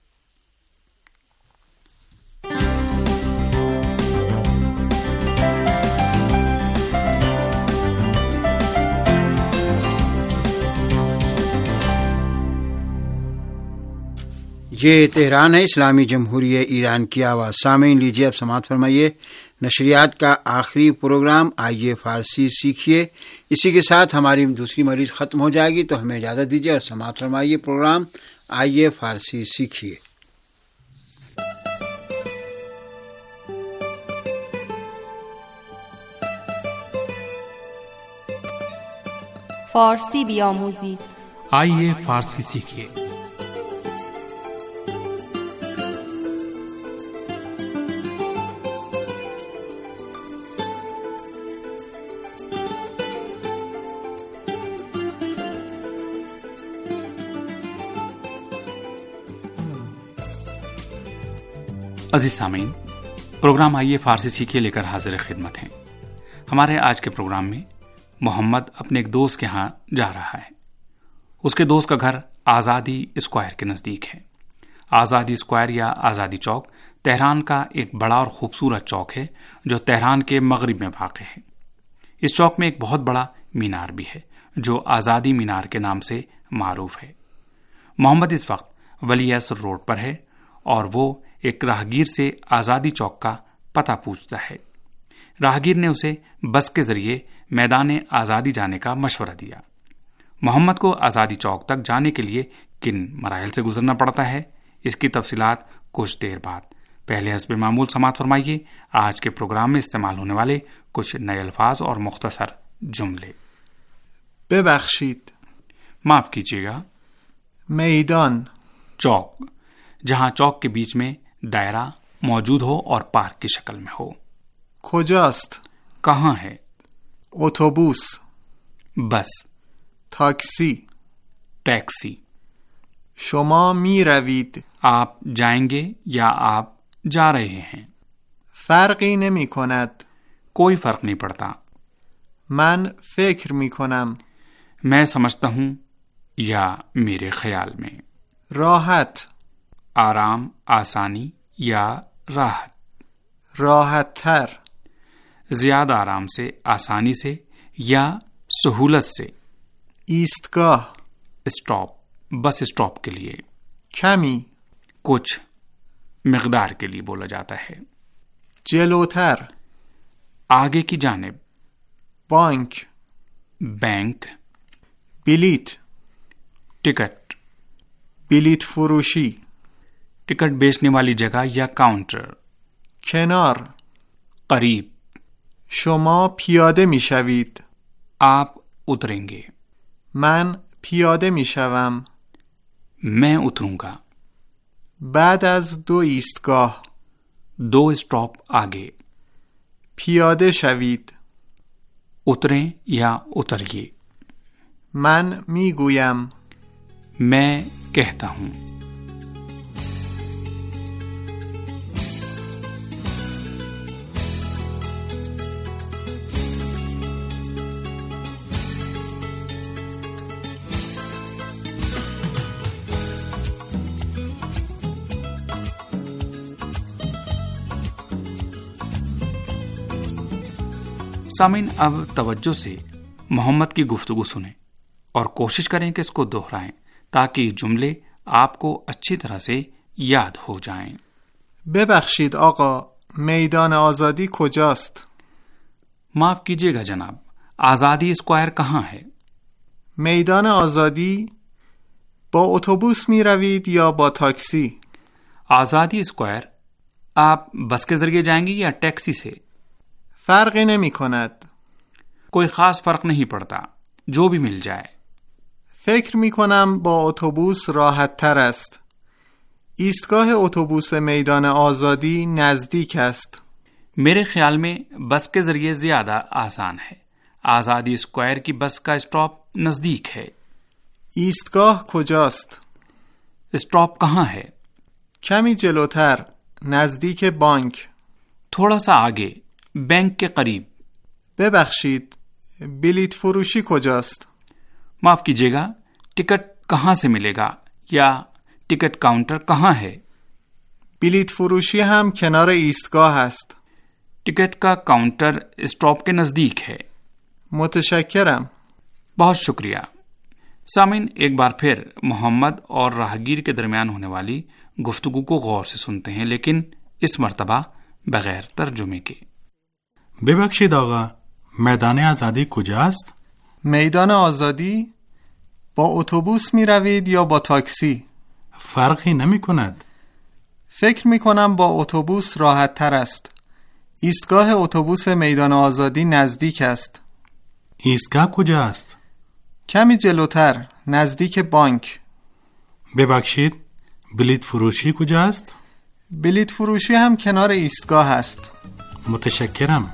S12: یہ تہران ہے، اسلامی جمہوریہ ایران کی آواز۔ سامعین، لیجیے اب سماعت فرمائیے نشریات کا آخری پروگرام آئیے فارسی سیکھیے۔ اسی کے ساتھ ہماری دوسری مجلس ختم ہو جائے گی، تو ہمیں اجازت دیجیے اور سماعت فرمائیے پروگرام آئیے فارسی سیکھیے۔
S13: فارسی بیاموزید،
S1: آئیے فارسی سیکھیے۔ عزیز سامعین، پروگرام آئیے فارسی سیکھیے لے کر حاضر خدمت ہیں۔ ہمارے آج کے پروگرام میں محمد اپنے ایک دوست کے ہاں جا رہا ہے۔ اس کے دوست کا گھر آزادی اسکوائر کے نزدیک ہے۔ آزادی اسکوائر یا آزادی چوک تہران کا ایک بڑا اور خوبصورت چوک ہے جو تہران کے مغرب میں واقع ہے۔ اس چوک میں ایک بہت بڑا مینار بھی ہے جو آزادی مینار کے نام سے معروف ہے۔ محمد اس وقت ولی عصر روڈ پر ہے اور وہ ایک راہگیر سے آزادی چوک کا پتہ پوچھتا ہے۔ راہگیر نے اسے بس کے ذریعے میدان آزادی جانے کا مشورہ دیا۔ محمد کو آزادی چوک تک جانے کے لیے کن مراحل سے گزرنا پڑتا ہے، اس کی تفصیلات کچھ دیر بعد۔ پہلے حسب معمول سماعت فرمائیے آج کے پروگرام میں استعمال ہونے والے کچھ نئے الفاظ اور مختصر جملے۔
S14: ببخشید،
S1: معاف کیجیے گا۔
S14: میدان،
S1: چوک، جہاں چوک کے بیچ میں دائرہ موجود ہو اور پارک کی شکل میں ہو۔
S14: کجاست؟
S1: کہاں ہے؟
S14: اتوبوس،
S1: بس،
S14: تاکسی،
S1: ٹیکسی۔
S14: شما می روید،
S1: آپ جائیں گے یا آپ جا رہے ہیں؟
S14: فرقی نمی کند،
S1: کوئی فرق نہیں پڑتا۔
S14: من فکر می کنم،
S1: میں سمجھتا ہوں یا میرے خیال میں۔
S14: راحت،
S1: آرام، آسانی یا راحت۔
S14: راحت تر،
S1: زیادہ آرام سے، آسانی سے یا سہولت سے۔
S14: ایستگاه،
S1: اسٹاپ، بس اسٹاپ کے لیے۔
S14: کمی،
S1: کچھ، مقدار کے لیے بولا جاتا ہے۔
S14: جلوتر،
S1: آگے کی جانب۔
S14: بانک،
S1: بینک۔
S14: بلیت،
S1: ٹکٹ۔
S14: بلیت فروشی،
S1: टिकट बेचने वाली जगह या काउंटर.
S14: کنار.
S1: قریب.
S14: شما پیاده می شوید.
S1: آپ اتریں گے.
S14: من پیاده می شوم.
S1: میں اتروں گا.
S14: بعد از 2 ایستگاه.
S1: 2 اسٹاپ آگے.
S14: پیاده شوید.
S1: اتریں یا اتریے.
S14: من می گویم.
S1: میں کہتا ہوں. سامعین، اب توجہ سے محمد کی گفتگو سنیں اور کوشش کریں کہ اس کو دہرائیں تاکہ یہ جملے آپ کو اچھی طرح سے یاد ہو جائیں.
S14: ببخشید آقا، میدان آزادی کجاست؟
S1: معاف کیجیے گا جناب، آزادی اسکوائر کہاں ہے؟
S14: میدان آزادی با اتوبوس می روید یا با تاکسی؟
S1: آزادی اسکوائر آپ بس کے ذریعے جائیں گے یا ٹیکسی سے؟
S14: فرقی نمی کند.
S1: کوئی خاص فرق نہیں پڑتا، جو بھی مل جائے.
S14: فکر می کنم با اتوبوس راحت تر است. ایستگاه اتوبوس میدان آزادی نزدیک است.
S1: میرے خیال میں بس کے ذریعے زیادہ آسان ہے. آزادی اسکوائر کی بس کا اسٹاپ نزدیک ہے.
S14: ایستگاه کجاست؟
S1: اسٹاپ کہاں ہے؟
S14: کمی جلوتر، نزدیک بانک.
S1: تھوڑا سا آگے، بینک کے قریب.
S14: ببخشید، بلیط فروشی کجاست؟
S1: معاف کیجیے گا، ٹکٹ کہاں سے ملے گا یا ٹکٹ کاؤنٹر کہاں ہے؟
S14: بلیط فروشی هم کنار ایستگاه است.
S1: ٹکٹ کا کاؤنٹر اسٹاپ کے نزدیک ہے.
S14: متشکرم.
S1: بہت شکریہ. سامعین، ایک بار پھر محمد اور راہگیر کے درمیان ہونے والی گفتگو کو غور سے سنتے ہیں، لیکن اس مرتبہ بغیر ترجمے کے.
S13: ببخشید آقا، میدان آزادی کجاست؟
S14: میدان آزادی با اتوبوس می روید یا با تاکسی؟
S13: فرقی نمی کند.
S14: فکر می کنم با اتوبوس راحت تر است. ایستگاه اتوبوس میدان آزادی نزدیک است.
S13: ایستگاه کجاست؟
S14: کمی جلوتر، نزدیک بانک.
S13: ببخشید، بلیط فروشی کجاست؟
S14: بلیط فروشی هم کنار ایستگاه است.
S13: متشکرم.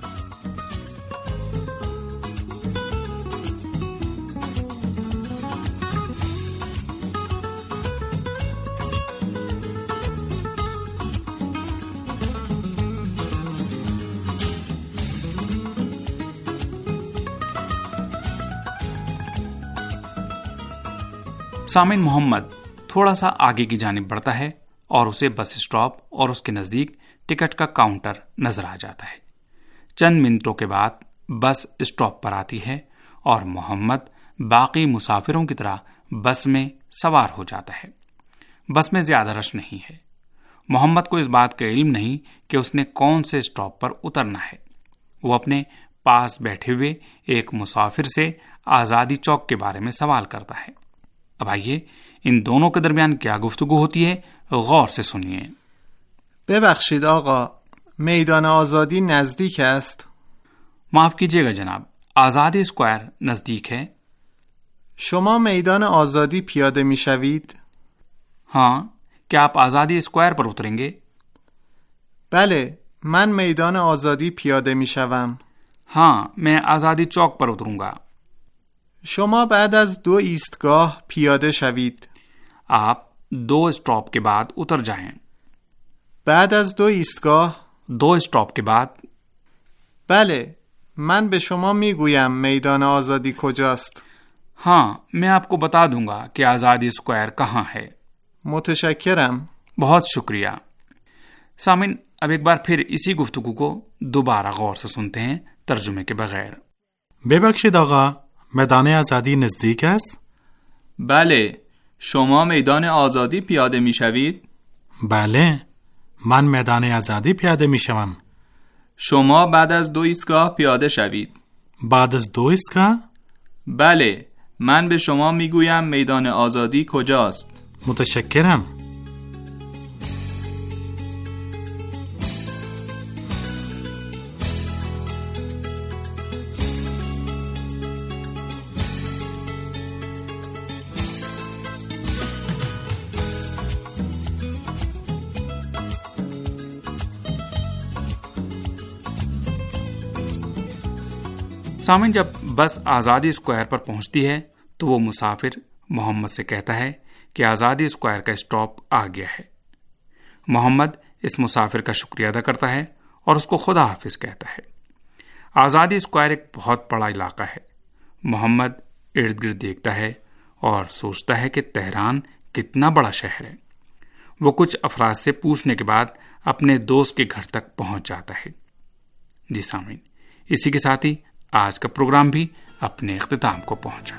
S1: سامعین، محمد تھوڑا سا آگے کی جانب بڑھتا ہے اور اسے بس اسٹاپ اور اس کے نزدیک ٹکٹ کا کاؤنٹر نظر آ جاتا ہے. چند منٹوں کے بعد بس اسٹاپ پر آتی ہے اور محمد باقی مسافروں کی طرح بس میں سوار ہو جاتا ہے. بس میں زیادہ رش نہیں ہے. محمد کو اس بات کا علم نہیں کہ اس نے کون سے اسٹاپ پر اترنا ہے. وہ اپنے پاس بیٹھے ہوئے ایک مسافر سے آزادی چوک کے بارے میں سوال کرتا ہے. اب آئیے ان دونوں کے درمیان کیا گفتگو ہوتی ہے، غور سے سنیے.
S14: ببخشید آقا، میدان آزادی نزدیک است؟
S1: معاف کیجیے گا جناب، آزادی اسکوائر نزدیک ہے.
S14: شما میدان آزادی پیاده می شوید؟
S1: ہاں، کیا آپ آزادی اسکوائر پر اتریں گے؟
S14: بله، من میدان آزادی پیاده می شوم.
S1: ہاں، میں آزادی چوک پر اتروں گا.
S14: شما بعد از 2 ایستگاه پیاده شوید.
S1: آپ 2 اسٹاپ کے بعد اتر جائیں.
S14: بعد از 2 ایستگاه؟
S1: 2 اسٹاپ کے بعد.
S14: بله، من به شما میگویم میدان آزادی کجاست.
S1: ہاں، میں آپ کو بتا دوں گا کہ آزادی اسکوائر کہاں ہے.
S14: متشکرم.
S1: بہت شکریہ. سامن، اب ایک بار پھر اسی گفتگو کو دوبارہ غور سے سنتے ہیں ترجمے کے بغیر.
S13: ببخشید آقا، میدان آزادی نزدیک است؟
S15: بله، شما میدان آزادی پیاده می شوید؟
S13: بله، من میدان آزادی پیاده می شوم.
S15: شما بعد از 2 ایستگاه پیاده شوید.
S13: بعد از 2 ایستگاه؟
S15: بله، من به شما میگویم میدان آزادی کجاست.
S13: متشکرم.
S1: سامعین، جب بس آزادی اسکوائر پر پہنچتی ہے تو وہ مسافر محمد سے کہتا ہے کہ آزادی اسکوائر کا اسٹاپ آ گیا ہے۔ محمد اس مسافر کا شکریہ ادا کرتا ہے اور اس کو خدا حافظ کہتا ہے۔ آزادی اسکوائر ایک بہت بڑا علاقہ ہے۔ محمد ارد گرد دیکھتا ہے اور سوچتا ہے کہ تہران کتنا بڑا شہر ہے۔ وہ کچھ افراد سے پوچھنے کے بعد اپنے دوست کے گھر تک پہنچ جاتا ہے۔ جی سامعین، اسی کے ساتھ ہی آج کا پروگرام بھی اپنے اختتام کو پہنچا۔